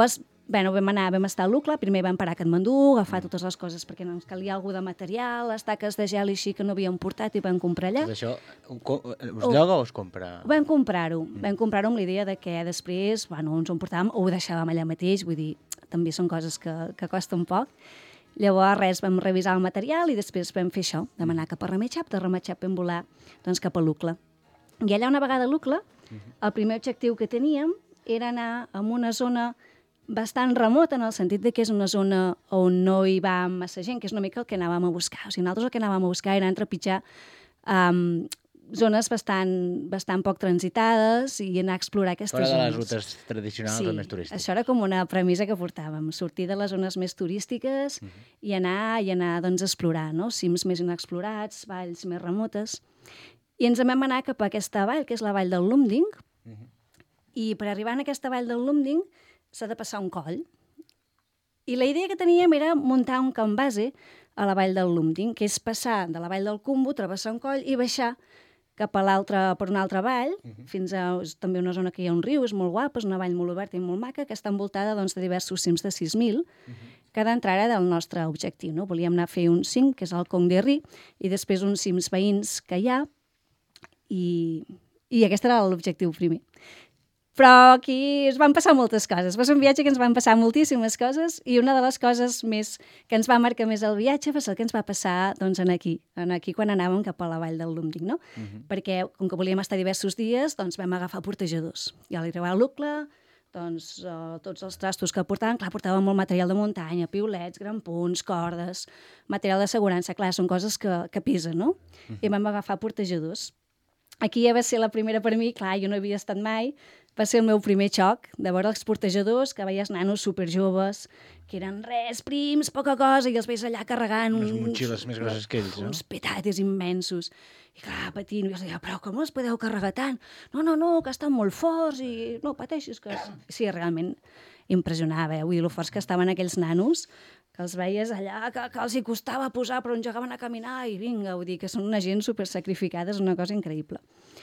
Bueno, vam anar, vam estar a l'Ucla, primer vam parar a Katmandú, agafar totes les coses perquè no ens calia alguna de material, les taques de gel i així que no havíem portat i vam comprar allà. Doncs això, us lloga o us compra? Vam comprar-ho, vam comprar-ho amb la idea de que després, bueno, ens ho emportàvem o ho deixàvem allà mateix, vull dir, també són coses que, que costen poc. Llavors, res, vam revisar el material i després vam fer això, vam anar cap a Ramatxap, de Ramatxap vam volar doncs, cap a l'Ucla. I allà una vegada a l'Ucla, el primer objectiu que teníem era anar a una zona bastant remota, en el sentit de que és una zona on no hi va massa gent, que és una mica el que anàvem a buscar. O sigui, nosaltres el que anàvem a buscar era entrepitjar um, zones bastant, bastant poc transitades i anar a explorar aquestes zones. Fora de les rutes tradicionals sí, o més turístiques. Això era com una premissa que portàvem, sortir de les zones més turístiques uh-huh. i anar i anar doncs, a explorar, no? Cims més inexplorats, valls més remotes. I ens en vam anar cap a aquesta vall, que és la vall del Lumding, uh-huh. i per arribar a aquesta vall del Lumding s'ha de passar un coll. I la idea que teníem era muntar un camp base a la vall del Lumding, que és passar de la vall del Cumbu, travessar un coll i baixar cap a l'altra, per una altra vall, uh-huh. fins a també una zona que hi ha un riu, és molt guapa, és una vall molt oberta i molt maca, que està envoltada doncs, de diversos cims de sis mil, uh-huh. que d'entrar era del nostre objectiu. No? Volíem anar a fer un cim, que és el Conc de Ri, i després uns cims veïns que hi ha, i, i aquest era l'objectiu primer. Però aquí es van passar moltes coses. Va ser un viatge que ens van passar moltíssimes coses i una de les coses més que ens va marcar més el viatge va ser el que ens va passar doncs, en aquí, en aquí quan anàvem cap a la vall del Lumding, no? Uh-huh. Perquè, com que volíem estar diversos dies, doncs vam agafar portejadors. I a l'arribar a l'Ucla, doncs, uh, tots els trastos que portàvem, clar, portàvem molt material de muntanya, piulets, grampuns, cordes, material d'assegurança, clar, són coses que, que pesen, no? Uh-huh. I vam agafar portejadors. Aquí ja va ser la primera per mi, clar, jo no havia estat mai, va ser el meu primer xoc, de veure els portejadors, que veies nanos superjoves, que eren res, prims, poca cosa, i els veus allà carregant unes uns... motxilles més grosses que ells, no? Uns petates immensos. I clar, patint, i jo deia, però com els podeu carregar tant? No, no, no, que estan molt forts, i no pateixis, que... Sí, realment impressionava, eh? Vull dir, lo forts que estaven aquells nanos, que els veies allà, que, que els hi costava posar, però engegaven a caminar, i vinga, vull dir, que són una gent supersacrificada, és una cosa increïble.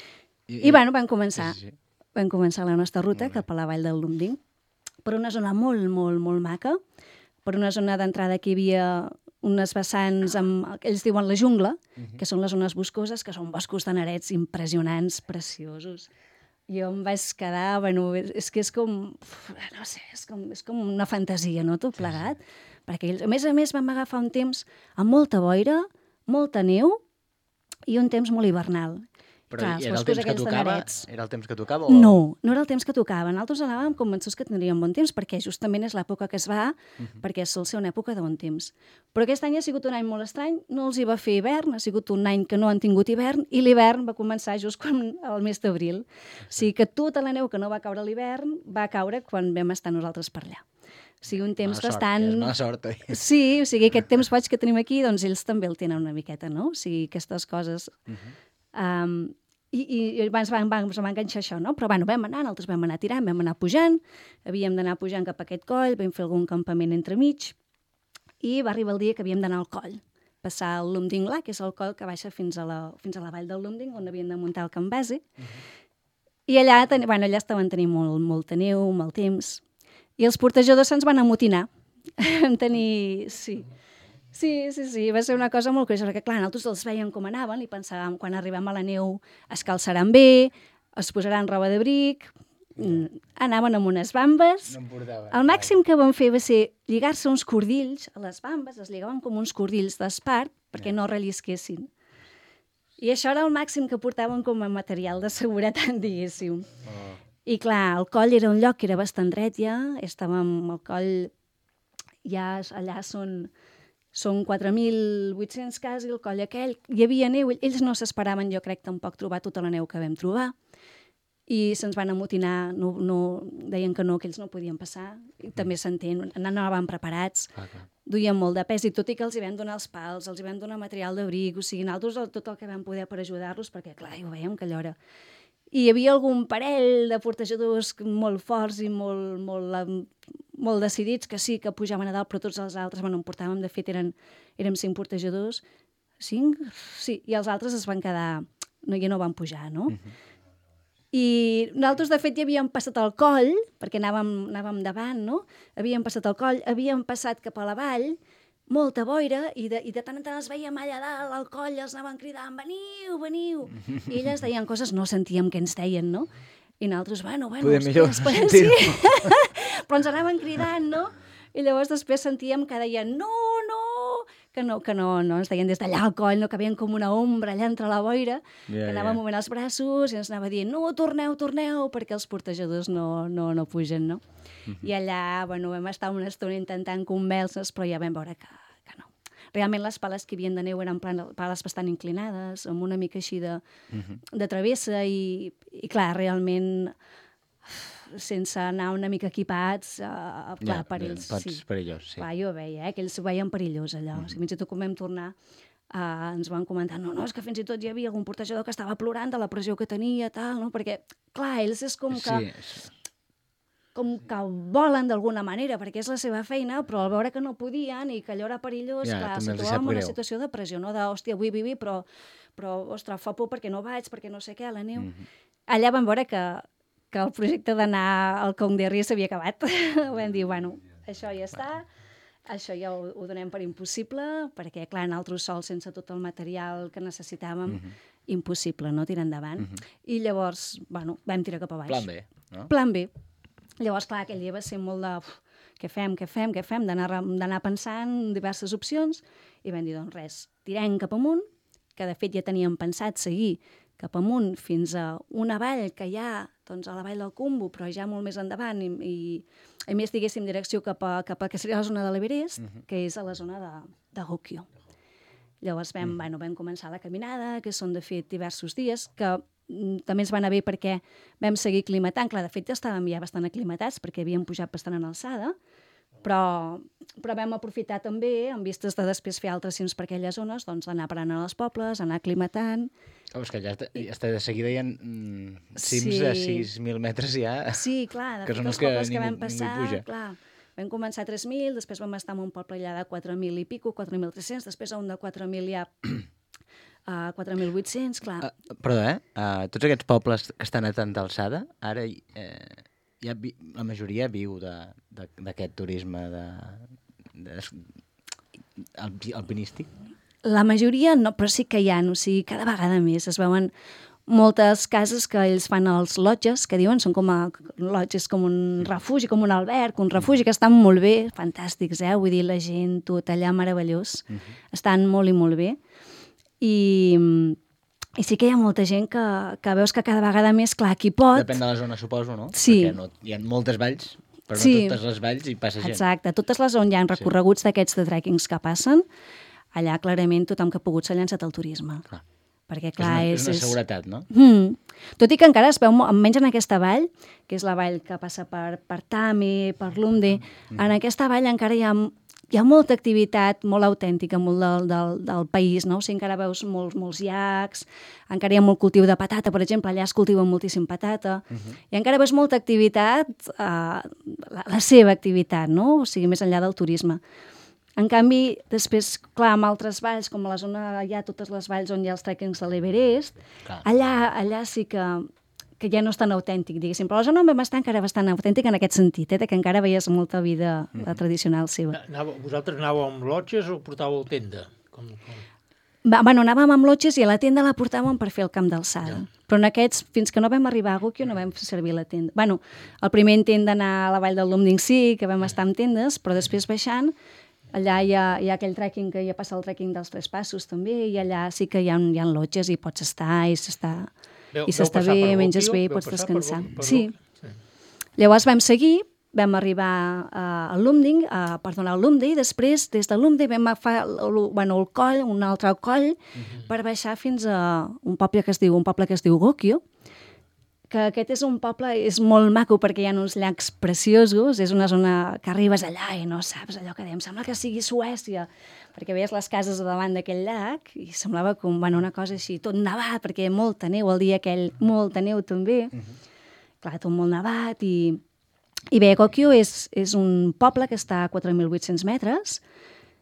I, I, I bueno, van començar. Sí, sí. Vam començar la nostra ruta cap a la vall del Lumding, per una zona molt, molt, molt maca, per una zona d'entrada que hi havia unes vessants amb, ells diuen la jungla, uh-huh. que són les zones boscoses, que són boscos de nerets impressionants, preciosos. Jo em vaig quedar, bueno, és que és com, no sé, és com, és com una fantasia, no?, tot plegat. Sí, sí. Perquè ells, a més a més, vam agafar un temps amb molta boira, molta neu i un temps molt hivernal. Però clar, era el temps que tocava? Era el temps que tocava? O... No, no era el temps que tocava. Nosaltres anàvem convençuts que tindríem bon temps, perquè justament és l'època que es va, uh-huh. perquè sol ser una època de bon temps. Però aquest any ha sigut un any molt estrany, no els hi va fer hivern, ha sigut un any que no han tingut hivern, i l'hivern va començar just quan, el mes d'abril. O sigui que tota la neu que no va caure a l'hivern va caure quan vam estar nosaltres per allà. O sigui, un temps mala bastant... Sort, mala sort, oi? Sí, o sigui, aquest temps boig que tenim aquí, doncs ells també el tenen una miqueta, no? O sigui, aquestes coses... Uh-huh. Um, i, i abans van, van, van enganxar això, no? Però bueno, vam anar, nosaltres vam anar tirant, vam anar pujant, havíem d'anar pujant cap a aquest coll, vam fer algun campament entremig, i va arribar el dia que havíem d'anar al coll, passar el Lumding Là, que és el coll que baixa fins a la, fins a la vall del Lumding, on havien de muntar el camp base, uh-huh. i allà, ten... bueno, allà estaven tenint molt, molta neu, molt temps, i els portejadors se'ns van amotinar, vam tenir... sí. Sí, sí, sí, va ser una cosa molt curiosa, perquè clar, nosaltres els veiem com anaven i pensàvem, quan arribem a la neu es calçaran bé, es posaran roba d'abric, yeah. anaven amb unes bambes. No em portaven. El màxim que van fer va ser lligar-se uns cordills a les bambes, es lligaven com uns cordills d'espart perquè yeah. no rellisquessin. I això era el màxim que portaven com a material de seguretat, diguéssim. Oh. I clar, el coll era un lloc que era bastant dret ja, estàvem al coll, ja allà són... Són quatre mil vuit-cents quasi, el coll aquell. Hi havia neu, ells no s'esperaven, jo crec, tampoc trobar tota la neu que vam trobar. I se'ns van amotinar, no, no, deien que no, que ells no podien passar. I també s'entén, no anaven preparats, ah, duien molt de pes, i tot i que els hi vam donar els pals, els hi vam donar material d'abric, o sigui, nosaltres tot el que vam poder per ajudar-los, perquè clar, ho veiem que allò era... I hi havia algun parell de portejadors molt forts i molt, molt, molt decidits, que sí, que pujaven a dalt, però tots els altres, bueno, en portàvem, de fet, eren, érem cinc portejadors, cinc? Sí, i els altres es van quedar, no, ja no van pujar, no? Uh-huh. I nosaltres, de fet, ja havíem passat el coll, perquè anàvem, anàvem davant, no? Havíem passat el coll, havíem passat cap a la vall, molta boira, i de, i de tant en tant els veiem allà dalt, al coll, els anaven cridant, veniu, veniu. I elles deien coses, no sentíem què ens deien, no? I nosaltres, bueno, bueno, Podem millor esperem, sí. Però ens anaven cridant, no? I llavors després sentíem que deien, no, no, que no, que no, no, ens deien des d'allà al coll, no, que veien com una ombra allà entre la boira, yeah, que anava yeah. movent els braços i ens anava dient, no, torneu, torneu, perquè els portejadors no, no, no pugen, no? Mm-hmm. I allà, bueno, vam estar una estona intentant convèncer-nos, però ja vam veure que, que no. Realment les pales que hi havia de neu eren plan, pales bastant inclinades, amb una mica així de, mm-hmm. de travessa i, i clar, realment sense anar una mica equipats, uh, clar, ja, per ells... Pots sí. perillós, sí. Clar, jo veia, eh, que ells ho veien perillós, allò. Mm. O sigui, fins i tot quan vam tornar, uh, ens van comentar, no, no, és que fins i tot hi havia algun portejador que estava plorant de la pressió que tenia, tal, no? Perquè, clar, ells és com que... Sí, com que volen d'alguna manera, perquè és la seva feina, però al veure que no podien i que allò era perillós, ja, clar, situàvem en una situació de pressió, no? De, hòstia, vull vivir, però, però ostres, fa por perquè no vaig, perquè no sé què, a la neu. Mm-hmm. Allà vam veure que que el projecte d'anar al Conc de Ries s'havia acabat. Vam dir, bueno, això ja està, això ja ho, ho donem per impossible, perquè, clar, nosaltres sols, sense tot el material que necessitàvem, mm-hmm. impossible, no?, tirar endavant. Mm-hmm. I llavors, bueno, vam tirar cap a baix. Plan B, no? Plan B. Llavors, clar, aquell dia va ser molt de... Uf, què fem, què fem, què fem? D'anar pensant diverses opcions, i vam dir, doncs res, tirem cap amunt, que de fet ja teníem pensat seguir cap amunt fins a una vall que hi ha doncs, a la vall del Combo, però ja molt més endavant, i, i a més, diguéssim, direcció cap a, cap a que seria la zona de l'Everest, uh-huh. que és a la zona de, de Gokyo. Llavors vam, uh-huh. bueno, vam començar la caminada, que són, de fet, diversos dies, que mm, també ens va anar bé perquè vam seguir aclimatant. Clar, de fet, ja estàvem ja bastant aclimatats, perquè havíem pujat bastant en alçada, però, però vam aprofitar també, en vistes de després fer altres cims per aquelles zones, doncs d'anar parant als pobles, anar aclimatant. Oh, és que ja està, de seguida hi ha mm, cims sí. de sis mil metres ja. Sí, clar, de que fet els que pobles ningú, que vam passar, puja. clar, vam començar a tres mil, després vam estar en un poble allà de quatre mil i pico, quatre mil tres-cents, després a un de quatre mil ja a quatre mil vuit-cents, clar. Uh, perdó, eh? Uh, tots aquests pobles que estan a tanta alçada, ara eh, ja vi, la majoria viu d'aquest turisme de, de, de, alpinístic? La majoria no, però sí que hi ha, o sigui, cada vegada més es veuen moltes cases que ells fan als lodges, que diuen, són com a lodges, com un refugi, com un alberg, un refugi, que estan molt bé, fantàstics, eh? Vull dir, la gent, tot allà meravellós, uh-huh. estan molt i molt bé. I, i sí que hi ha molta gent que, que veus que cada vegada més, clar, qui pot... Depèn de la zona, suposo, no? Sí. Perquè no, hi ha moltes valls, però sí. no totes les valls hi passa gent. Exacte, totes les on hi ha recorreguts sí. d'aquests de trekkings que passen, allà clarament tothom que ha pogut s'ha llançat al turisme. Clar. Perquè, clar, és, una, és és... una seguretat, no? Mm. Tot i que encara es veu, almenys en aquesta vall, que és la vall que passa per, per Tami, per Lumde, mm. en aquesta vall encara hi ha... Hi ha molta activitat molt autèntica, molt del, del, del país, no? O sigui, encara veus molts, molts llacs, encara hi ha molt cultiu de patata, per exemple, allà es cultiva moltíssim patata, uh-huh. i encara veus molta activitat, uh, la, la seva activitat, no? O sigui, més enllà del turisme. En canvi, després, clar, amb altres valls, com a la zona, hi ha totes les valls on hi ha els trekkings de l'Everest, allà, allà sí que... que ja no és tan autèntic, diguéssim. Però la zona on vam estar encara bastant autèntica en aquest sentit, eh? Que encara veies molta vida mm. tradicional seva. Anava, vosaltres anàveu amb lotges o portàveu tenda? Com, com... Va, bueno, anàvem amb lotges i a la tenda la portàvem per fer el camp d'alçada. Ja. Però en aquests, fins que no vam arribar a Gokyo, no vam fer servir la tenda. Bueno, el primer intent d'anar a la vall del Lumding sí, que vam estar amb tendes, però després baixant, allà hi ha, hi ha aquell trekking que ja passa el trekking dels Tres Passos també, i allà sí que hi ha, hi ha lotges i pots estar i s'està... Veu, i s'està bé, menges bé i pots descansar. Per, per, sí. sí. Llavors vam seguir, vam arribar uh, al Lumding, uh, perdona, al Lumde, i després, des de Lumde, vam agafar el, bueno, el coll, un altre coll, uh-huh. per baixar fins a un poble que es diu, un poble que es diu Gokyo, que aquest és un poble, és molt maco perquè hi ha uns llacs preciosos, és una zona que arribes allà i no saps allò que dèiem, sembla que sigui Suècia, perquè veies les cases davant d'aquell llac i semblava com, bueno, una cosa així, tot nevat, perquè hi ha molta neu, el dia aquell molta neu també, uh-huh. clar, tot molt nevat, i, i bé, Gokyo és, és un poble que està a quatre mil vuit-cents metres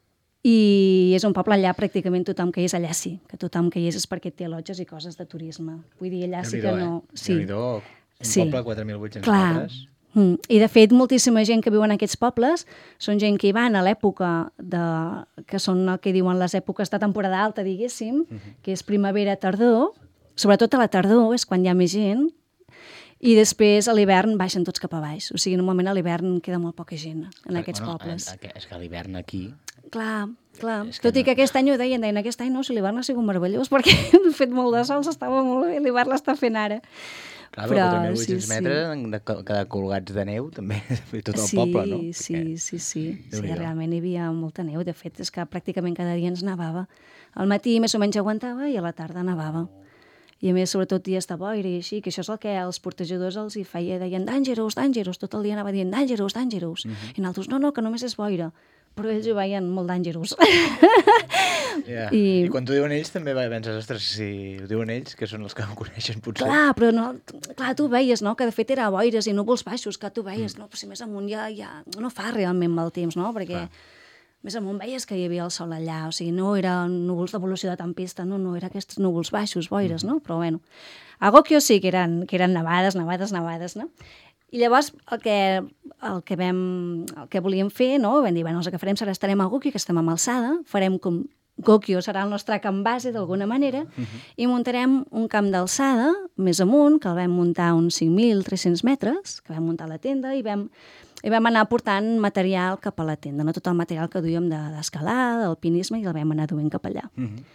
I és un poble allà, pràcticament tothom que hi és allà sí, que tothom que hi és és perquè té llotges i coses de turisme. Vull dir, allà sí que no... Sí. Déu-n'hi-do, un Sí. poble quatre mil vuit-cents Clar. metres. Mm. I, de fet, moltíssima gent que viu en aquests pobles són gent que hi van a l'època de... que són el que diuen les èpoques de temporada alta, diguéssim, que és primavera, tardor, sobretot a la tardor és quan hi ha més gent, i després a l'hivern baixen tots cap a baix. O sigui, normalment a l'hivern queda molt poca gent en aquests Bueno, pobles. a- a- És que a l'hivern aquí... Clar, clar. És que Tot i no- que aquest any ho deien, deien aquest any no, si l'hivern ha sigut meravellós, perquè hem fet molt de sol, estava molt bé, l'hivern l'està fent ara. Clar, però Però, quatre mil vuit-cents sí, sí. metres de, co- de colgats de neu, també, i tot el sí, poble, no? Sí, sí, sí. Sí, Déu-n'hi-do. realment hi havia molta neu. De fet, és que pràcticament cada dia ens nevava. Al matí més o menys aguantava i a la tarda nevava. I a més, sobretot dies de boira i així, que això és el que els portejadors els hi feia, deien dangerous, dangerous, tot el dia anava dient dangerous, dangerous. Mhm. I nosaltres, no, no, que només és boira. Però ells ho veien molt dangerous. Yeah. I- I... I quan t'ho diuen ells també va- penses, ostres, si ho diuen ells, que són els que ho coneixen potser. Clar, però no, clar, tu veies, no?, que de fet era boires i núvols baixos, que tu veies, no, però si més amunt ja, ja no fa realment mal temps, no?, perquè Clar. més amunt veies que hi havia el sol allà, o sigui, no eren núvols d'evolució de tempesta, no, no, era aquests núvols baixos, boires, no?, però bueno. A Gokyo sí que eren, que eren nevades, nevades, nevades, no? I llavors el que, el que vam, el que volíem fer, no?, vam dir, bueno, el que farem serà estarem a Gokyo, que estem amb alçada, farem com Gokyo serà el nostre camp base d'alguna manera, i muntarem un camp d'alçada més amunt, que el vam muntar uns cinc mil tres-cents metres, que vam muntar la tenda, i vam, i vam anar portant material cap a la tenda, no tot el material que duíem de- d'escalada, d'alpinisme, i el vam anar duent cap allà.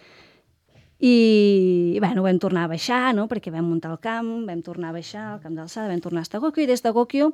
I, bueno, vam tornar a baixar, no?, perquè vam muntar el camp, vam tornar a baixar al camp d'alçada, vam tornar a estar a Gokyo, i des de Gokyo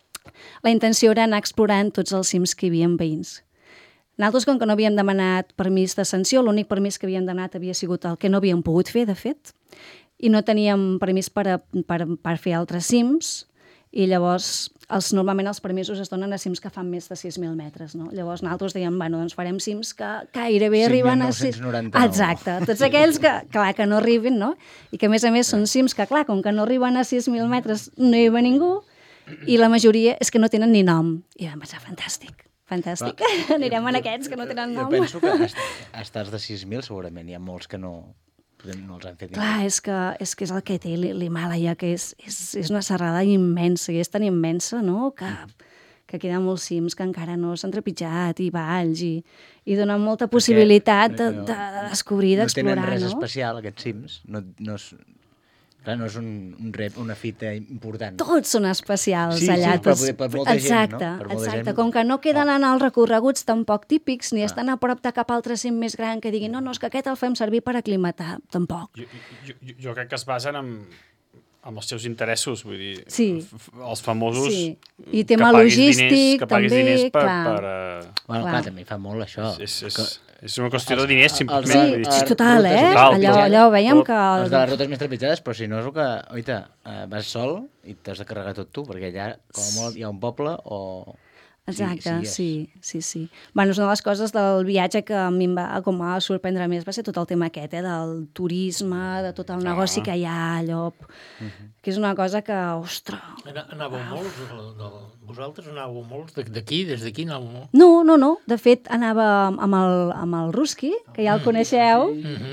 la intenció era anar explorant tots els cims que hi havia veïns. Nosaltres, com que no havíem demanat permís d'ascensió, l'únic permís que havíem demanat havia sigut el que no havíem pogut fer, de fet, i no teníem permís per, a, per, per fer altres cims, i llavors els, normalment els permisos es donen a cims que fan més de sis mil metres, no? Llavors nosaltres dèiem, bueno, doncs farem cims que gairebé arriben a... cinc mil nou-cents noranta-nou. Exacte, tots aquells que, clar, que no arribin, no? I que a més a més són cims que, clar, com que no arriben a sis mil metres no hi va ningú, i la majoria és que no tenen ni nom. I vam pensar, fantàstic, fantàstic. Clar, Anirem en aquests que no tenen nom. Jo penso que hasta, hasta els de sis mil segurament hi ha molts que no, no els han fet. Clar, és que, és que és el que té l'Himàlaia, que és, és, és una serrada immensa, i és tan immensa, no?, que, que queden molts cims que encara no s'han trepitjat, i valls, i, i donen molta possibilitat de, de, de descobrir, d'explorar, no? No tenen res especial, aquests cims. No, no és, clar, no és un, un rep, una fita important. Tots són especials Sí, allà. sí, per- tots... per molta gent, exacte, no? Per molta exacte. gent. Com que no queden en els recorreguts tampoc típics, ni estan a prop de cap altre cim més gran que diguin no, no, és que aquest el fem servir per aclimatar. Tampoc. Jo, jo, jo, jo crec que es basen en, en els seus interessos, vull dir, Sí. f- f- els famosos... Sí. I que tema paguis logístic, diners, que paguis també, diners per, clar. per, uh, Bueno, Clar. clar, també fa molt això. és, és, Que- és, és una qüestió de diners, els- simplement. Sí, vull dir. sí, total, eh? Total, allò, total. allò veiem que... Els de les rutes més trepitjades, però si no és el que... Oita, eh, vas sol i t'has de carregar tot tu, perquè allà, com a molt, hi ha un poble o... Exacte, sí, sí, sí, sí. Bueno, és una de les coses del viatge que a mi em va, com va sorprendre més va ser tot el tema aquest, eh, del turisme, de tot el negoci que hi ha, allò, que és una cosa que, ostres... Ana- Anàveu molts, de, de, vosaltres anàveu molts de- d'aquí, des d'aquí anàveu molts. No, no, no. De fet, anava amb el, amb el Ruski, que ja el coneixeu,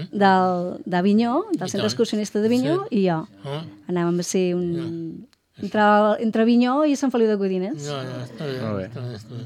del, d'Avinyó, del I centre tant. excursionista d'Avinyó, i jo. Ah. Anàvem a ser un... Entre, entre Avinyó i Sant Feliu de Codines. Ja, ja, està bé. Molt bé. Està bé, està bé.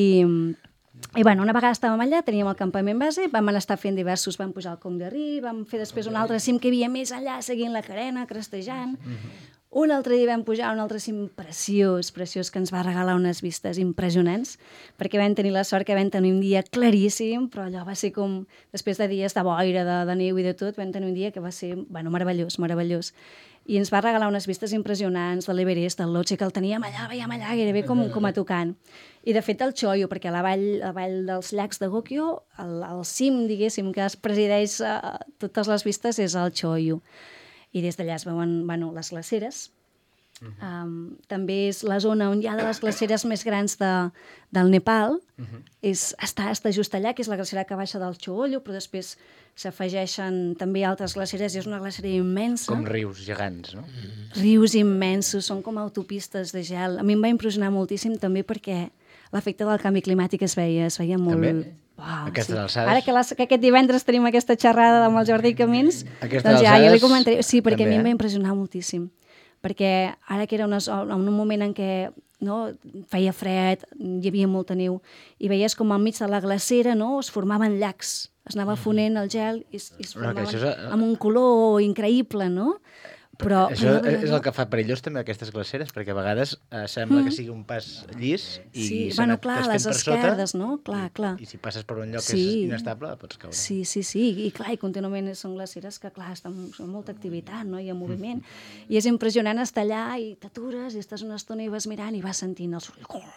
I, i bueno, una vegada estàvem allà, teníem el campament base, vam anar estar fent diversos, vam pujar al Com de Ri, vam fer després un altre cim que hi havia més allà, seguint la carena, crestejant. Un altre dia vam pujar a un altre cim preciós, preciós, que ens va regalar unes vistes impressionants, perquè vam tenir la sort que vam tenir un dia claríssim, però allò va ser com, després de dies de boira, de, de neu i de tot, vam tenir un dia que va ser, bueno, meravellós, meravellós. I ens va regalar unes vistes impressionants de l'Everest, del Lhotse, que el teníem allà, veiem allà, gairebé com, com a tocant. I de fet el Choyo, perquè a la vall, a la vall dels llacs de Gokyo, el, el cim, diguéssim, que es presideix uh, totes les vistes és el Choyo. I des d'allà es veuen, bueno, les glaceres. Uh -huh. um, també és la zona on hi ha de les glaceres més grans de, del Nepal. Uh -huh. és, està, està just allà, que és la glacera que baixa del Choollo, però després s'afegeixen també altres glaceres i és una glacera immensa. Com rius gegants, no? Rius immensos, són com autopistes de gel. A mi em va impressionar moltíssim també perquè l'efecte del canvi climàtic es veia, es veia molt... També? Uau, Aquestes sí. alçades. Ara que, les, que aquest divendres tenim aquesta xerrada amb el Jordi Camins, Aquestes doncs ja, jo li alçades comentaré. Sí, perquè també, a mi em eh? va impressionar moltíssim. Perquè ara que era una, en un moment en què no, feia fred, hi havia molta neu, i veies com al mig de la glacera no, es formaven llacs, es anava fonent el gel i es, i es Bueno, que formaven això és- amb un color increïble, no? Però, Això però, és el que fa perillós també aquestes glaceres, perquè a vegades eh, sembla que sigui un pas llis i sí, se bueno, n'et- clar, t'estén les per sota, esquerdes, no? Clar, clar. I si passes per un lloc que Sí. és inestable, pots caure. Sí, sí, sí, i clar, i contínuament són glaceres que, clar, estan amb molta activitat, no?, i en moviment, i és impressionant estar allà i t'atures i estàs una estona i vas mirant i vas sentint el soroll.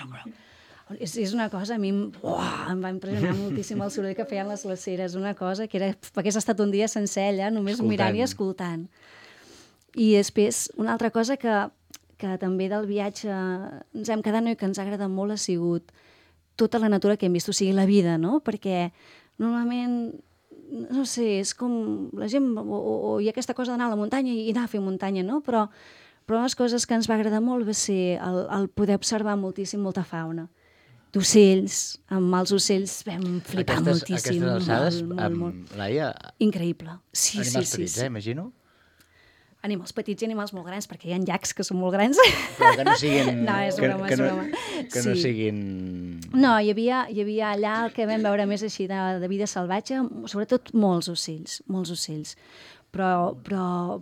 És, és una cosa, a mi em, uah, em va impressionar moltíssim el soroll que feien les glaceres, una cosa que era, hagués estat un dia sencer allà, només Escoltant. mirant i escoltant. I després, una altra cosa que, que també del viatge ens hem quedat no, i que ens ha agradat molt ha sigut tota la natura que hem vist, o sigui, la vida, no? Perquè normalment, no sé, és com la gent, o, o, o hi ha aquesta cosa d'anar a la muntanya i anar a fer muntanya, no? Però, però una de les coses que ens va agradar molt va ser el, el poder observar moltíssim molta fauna. D'ocells, amb els ocells vam flipar Aquestes, moltíssim. aquestes alçades, molt, molt, amb molt. Laia, Increïble. Sí, animals sí, sí. petits, sí. eh, imagino? Animals petits i animals molt grans, perquè hi ha llacs que són molt grans. Però que no siguin... No, és que, broma, que és no, broma. Que no Sí. siguin... No, hi havia, hi havia allà el que vam veure més així de, de vida salvatge, sobretot molts ocells, molts ocells. Però, però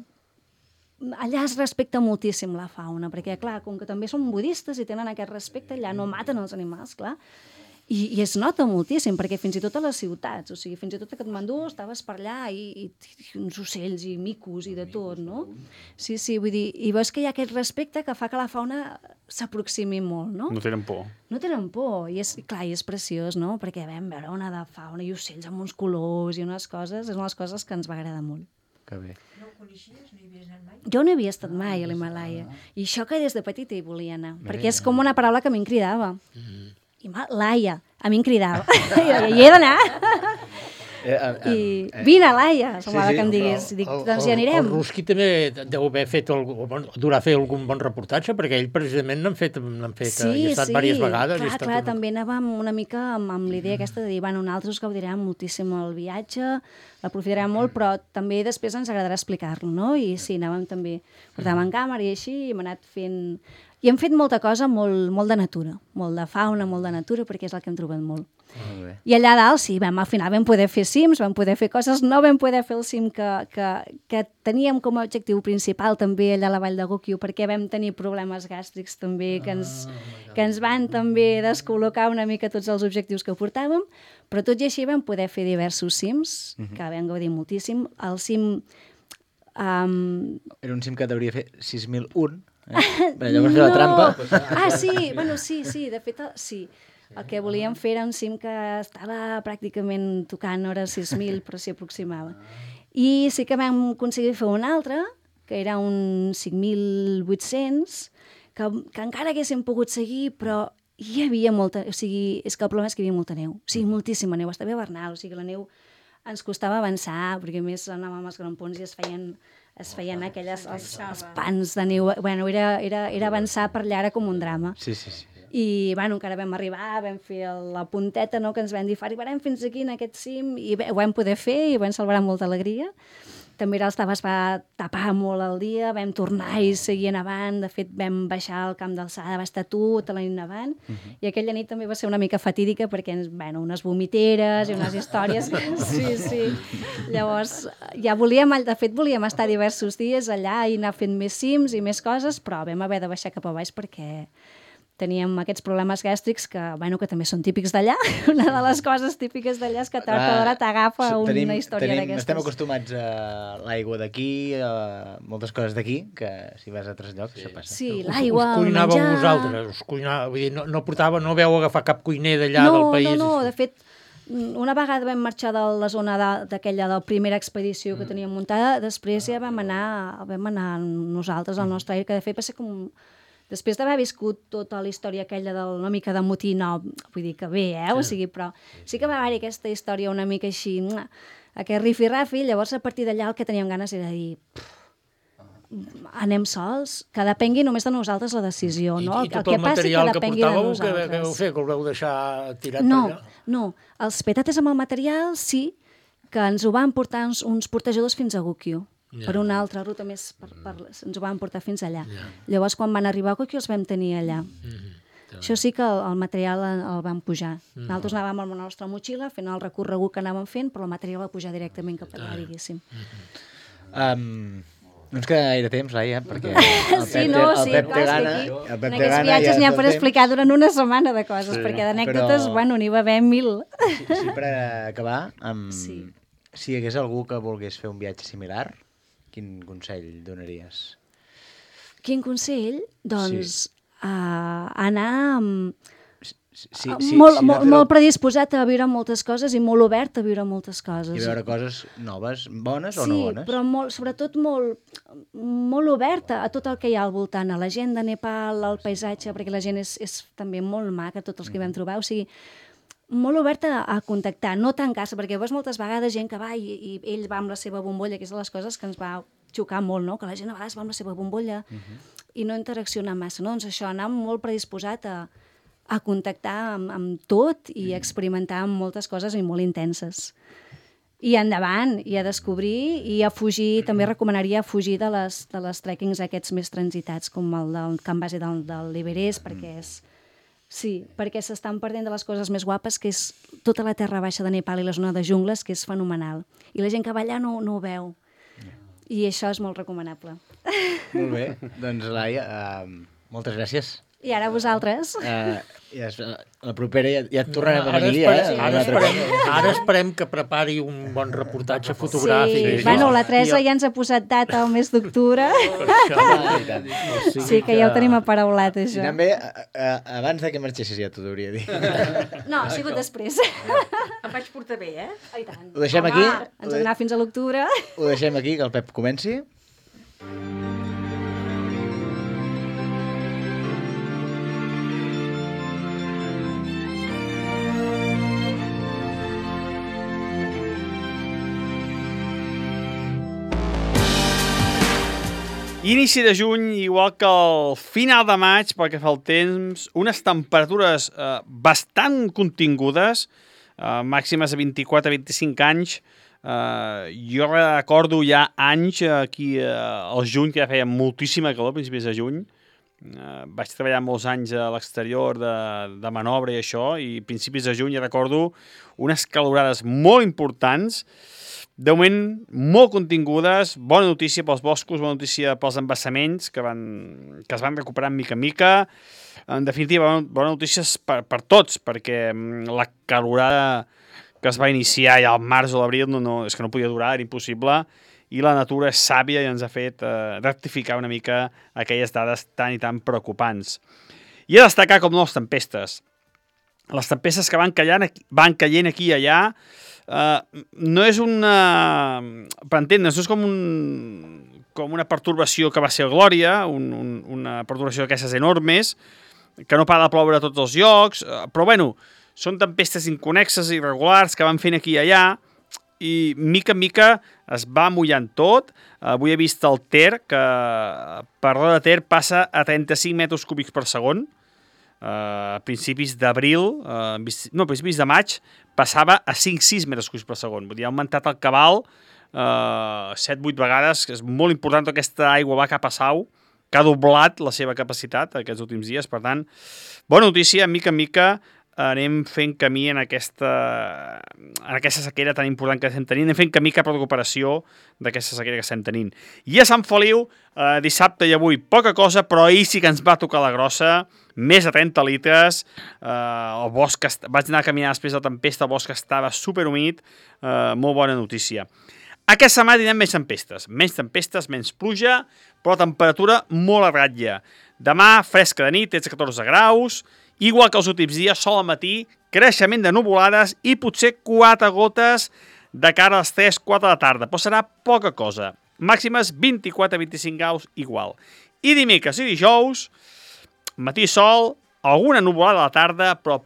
allà es respecta moltíssim la fauna, perquè, clar, com que també són budistes i tenen aquest respecte, allà no maten els animals, clar, i, i es nota moltíssim, perquè fins i tot a les ciutats, o sigui, fins i tot a Katmandú estaves per allà i, i, i uns ocells i micos i de tot, no? Sí, sí, vull dir, i veus que hi ha aquest respecte que fa que la fauna s'aproximi molt, no? No tenen por. No tenen por, i és, clar, i és preciós, no? Perquè vam veure una de fauna i ocells amb uns colors i unes coses, és una de les coses que ens va agradar molt. Que bé. Jo no hi havia estat mai a l'Himalaya, i això que des de petita hi volia anar, perquè és com una paraula que a mi em cridava. Himalaya, a mi em cridava. I hi he d'anar. Eh, eh, I eh, vine, Laia, semblava sí, que em però digués. Dic, El- doncs el- hi anirem. El Ruski també deu haver fet algun, bon, durà fer algun bon reportatge, perquè ell precisament n'han fet, n'han fet, Sí, hi ha estat sí, diverses vegades. i ha clar, estat clar, una- també anàvem una mica amb, amb l'idea aquesta de dir, bueno, nosaltres gaudirem moltíssim el viatge, l'aprofitarem molt, però també després ens agradarà explicar-lo, no? I sí, anàvem també, portàvem càmera i així, i hem anat fent... I hem fet molta cosa molt, molt de natura, molt de fauna, molt de natura, perquè és el que hem trobat molt. Molt bé. I allà dalt, sí, vam, al final vam poder fer cims, vam poder fer coses, no vam poder fer el cim que, que, que teníem com a objectiu principal també allà a la Vall de Gokyo, perquè vam tenir problemes gàstrics també, que ens, que ens van també descol·locar una mica tots els objectius que portàvem, però tot i així vam poder fer diversos cims, que vam gaudir moltíssim. El cim... Um, Era un cim que hauria fer sis mil un, eh? Però llavors fer la trampa... Ah, sí, bueno, sí, sí, de fet, sí. El que volíem fer era un cim que estava pràcticament tocant hores sis mil, però s'hi aproximava. I sí que vam aconseguir fer un altre, que era un cinc mil vuit-cents, que, que encara haguéssim pogut seguir, però hi havia molta... O sigui, és que el problema és que hi havia molta neu. O sigui, moltíssima neu. Estava hivernal, o sigui, la neu ens costava avançar, perquè a més anàvem als grampons i es feien, es feien aquelles, els, els pans de neu. Bueno, era, era, era avançar per allà, era com un drama. Sí, sí, sí. I, bueno, encara vam arribar, vam fer la punteta, no?, que ens vam dir, arribarem fins aquí en aquest cim, i bé, ho vam poder fer i vam celebrar molta alegria. També era, es va tapar molt el dia, vam tornar i seguir nevant, de fet vam baixar al camp d'alçada, va estar tota la nit nevant, uh -huh. i aquella nit també va ser una mica fatídica perquè, bueno, unes vomiteres i unes històries, sí, sí. Llavors, ja volíem, de fet volíem estar diversos dies allà i anar fent més cims i més coses, però vam haver de baixar cap a baix perquè teníem aquests problemes gàstrics que, bueno, que també són típics d'allà. Una de les coses típiques d'allà és que tard o d'hora t'agafa una tenim, història tenim, d'aquestes. Estem acostumats a l'aigua d'aquí, a moltes coses d'aquí, que si vas a altres llocs això passa. Sí, Us- l'aigua, us el menjar... cuinàveu vosaltres, us cuinàveu, vull dir, no, no portava, no veu agafar cap cuiner d'allà no, del país. No, no, de fet, una vegada vam marxar de la zona de- d'aquella de la primera expedició que teníem muntada, després ja vam anar, vam anar nosaltres al nostre aire, que de fet va ser com... Després d'haver viscut tota la història aquella de una mica de motí, no, vull dir que bé, eh? Sí. O sigui, però sí que va haver-hi aquesta història una mica així, aquest rifi-rafi, llavors a partir d'allà el que teníem ganes era dir... anem sols, que depengui només de nosaltres la decisió, no? I, i tot el, el material que, que portàveu, que, que vau fer, que el vau deixar tirat no, per allà? No, els petates amb el material sí, que ens ho van portar uns, uns portejadors fins a Gukyu. Yeah. Per una altra ruta més, per, per, ens ho van portar fins allà. Yeah. Llavors, quan van arribar a Gukyu, els vam tenir allà. Mm-hmm. Això sí que el, el material el, el vam pujar. Mm-hmm. Nosaltres anàvem amb la nostra motxilla fent el recorregut que anàvem fent, però el material va pujar directament cap allà, diguéssim. Mm-hmm. Um, no ens queda gaire temps, Laia, perquè el sí, Pep, no, el sí, Pep clar, té gana. aquí, El Pep en té aquests gana, viatges ja n'hi ha per temps. explicar durant una setmana de coses, Sí. perquè d'anècdotes, Però- bueno, n'hi va haver mil. Sí, sí, per acabar, amb... Sí. si hi hagués algú que volgués fer un viatge similar, quin consell donaries? Quin consell? Doncs sí. uh, anar amb... Sí, sí, Uh, sí, molt, sí, molt, no, molt predisposat a viure moltes coses i molt obert a viure moltes coses. I veure coses noves, bones sí, o no bones? però molt, sobretot molt, molt oberta a tot el que hi ha al voltant, a la gent de Nepal, al paisatge, perquè la gent és, és també molt maca, tots els que vam trobar, o sigui, molt oberta a, a contactar, no tancar-se, perquè veus moltes vegades gent que va i, i ell va amb la seva bombolla, que és de les coses que ens va xocar molt, no? Que la gent a vegades va amb la seva bombolla uh-huh. i no interaccionar massa, no? Doncs això, anar molt predisposat a a contactar amb, amb tot i experimentar amb moltes coses i molt intenses. I endavant, i a descobrir, i a fugir, també recomanaria fugir de les, de les trekkings aquests més transitats, com el del camp base del, del l'Everest, perquè és... Sí, perquè s'estan perdent de les coses més guapes, que és tota la terra baixa de Nepal i la zona de jungles, que és fenomenal. I la gent que va allà no, no ho veu. I això és molt recomanable. Molt bé, doncs Laia, uh, moltes gràcies. I ara vosaltres. Uh, ja, la propera ja, ja et tornarem a Ara venir. esperem, Eh? ara, esperem, ara esperem que prepari un bon reportatge fotogràfic. Sí, bueno, la Teresa ja ens ha posat data al mes d'octubre. Sí, que ja ho tenim aparaulat, I això. també, uh, uh, abans de que marxessis ja t'ho hauria dit. No, ha sigut després. Em vaig portar bé, eh? I tant. Ho deixem Home, aquí? Ens ha d'anar fins a l'octubre. Ho deixem aquí, que el Pep comenci. Inici de juny, igual que el final de maig, pel que fa al temps, unes temperatures eh, bastant contingudes, eh, màximes de vint-i-quatre a vint-i-cinc anys. Eh, jo recordo ja anys aquí eh, al juny, que ja feia moltíssima calor, a principis de juny. Eh, vaig treballar molts anys a l'exterior de, de manobra i això, i a principis de juny ja recordo unes calorades molt importants, de moment, molt contingudes, bona notícia pels boscos, bona notícia pels embassaments que, van, que es van recuperant mica en mica. En definitiva, bona, bona notícia per, per tots, perquè la calorada que es va iniciar ja al març o l'abril no, no, és que no podia durar, era impossible, i la natura és sàvia i ens ha fet eh, rectificar una mica aquelles dades tan i tan preocupants. I a destacar, com no, les tempestes. Les tempestes que van caient aquí, van caient aquí i allà. Uh, no és una... Per entendre's, no és com, un, com una pertorbació que va ser Glòria, un, un, una pertorbació d'aquestes enormes, que no para de ploure a tots els llocs, uh, però bueno, són tempestes inconexes i irregulars que van fent aquí i allà, i mica en mica es va mullant tot. Uh, avui he vist el Ter, que per l'hora de Ter passa a trenta-cinc metres cúbics per segon. Uh, a principis d'abril, uh, no, a principis de maig, passava a cinc sis metres cúbics per segon. Vull dir, ha augmentat el cabal uh, set vuit vegades, que és molt important. Aquesta aigua va cap a Sau, que ha doblat la seva capacitat aquests últims dies. Per tant, bona notícia, mica en mica anem fent camí en aquesta, en aquesta sequera tan important que estem tenint, anem fent camí cap a la recuperació d'aquesta sequera que estem tenint. I a Sant Feliu, eh, dissabte i avui, poca cosa, però ahir sí que ens va tocar la grossa, més de trenta litres, eh, el bosc, vaig anar a caminar després de la tempesta, el bosc estava superhumit, eh, molt bona notícia. Aquesta setmana tindrem més tempestes, menys tempestes, menys pluja, però temperatura molt a ratlla. Demà, fresca de nit, tretze a catorze graus, igual que els últims dies, sol al matí, creixement de nuvolades i potser quatre gotes de cara a les tres quatre de la tarda, però serà poca cosa. Màximes vint-i-quatre a vint-i-cinc graus igual. I dimecres i dijous, matí sol, alguna nuvolada a la tarda, però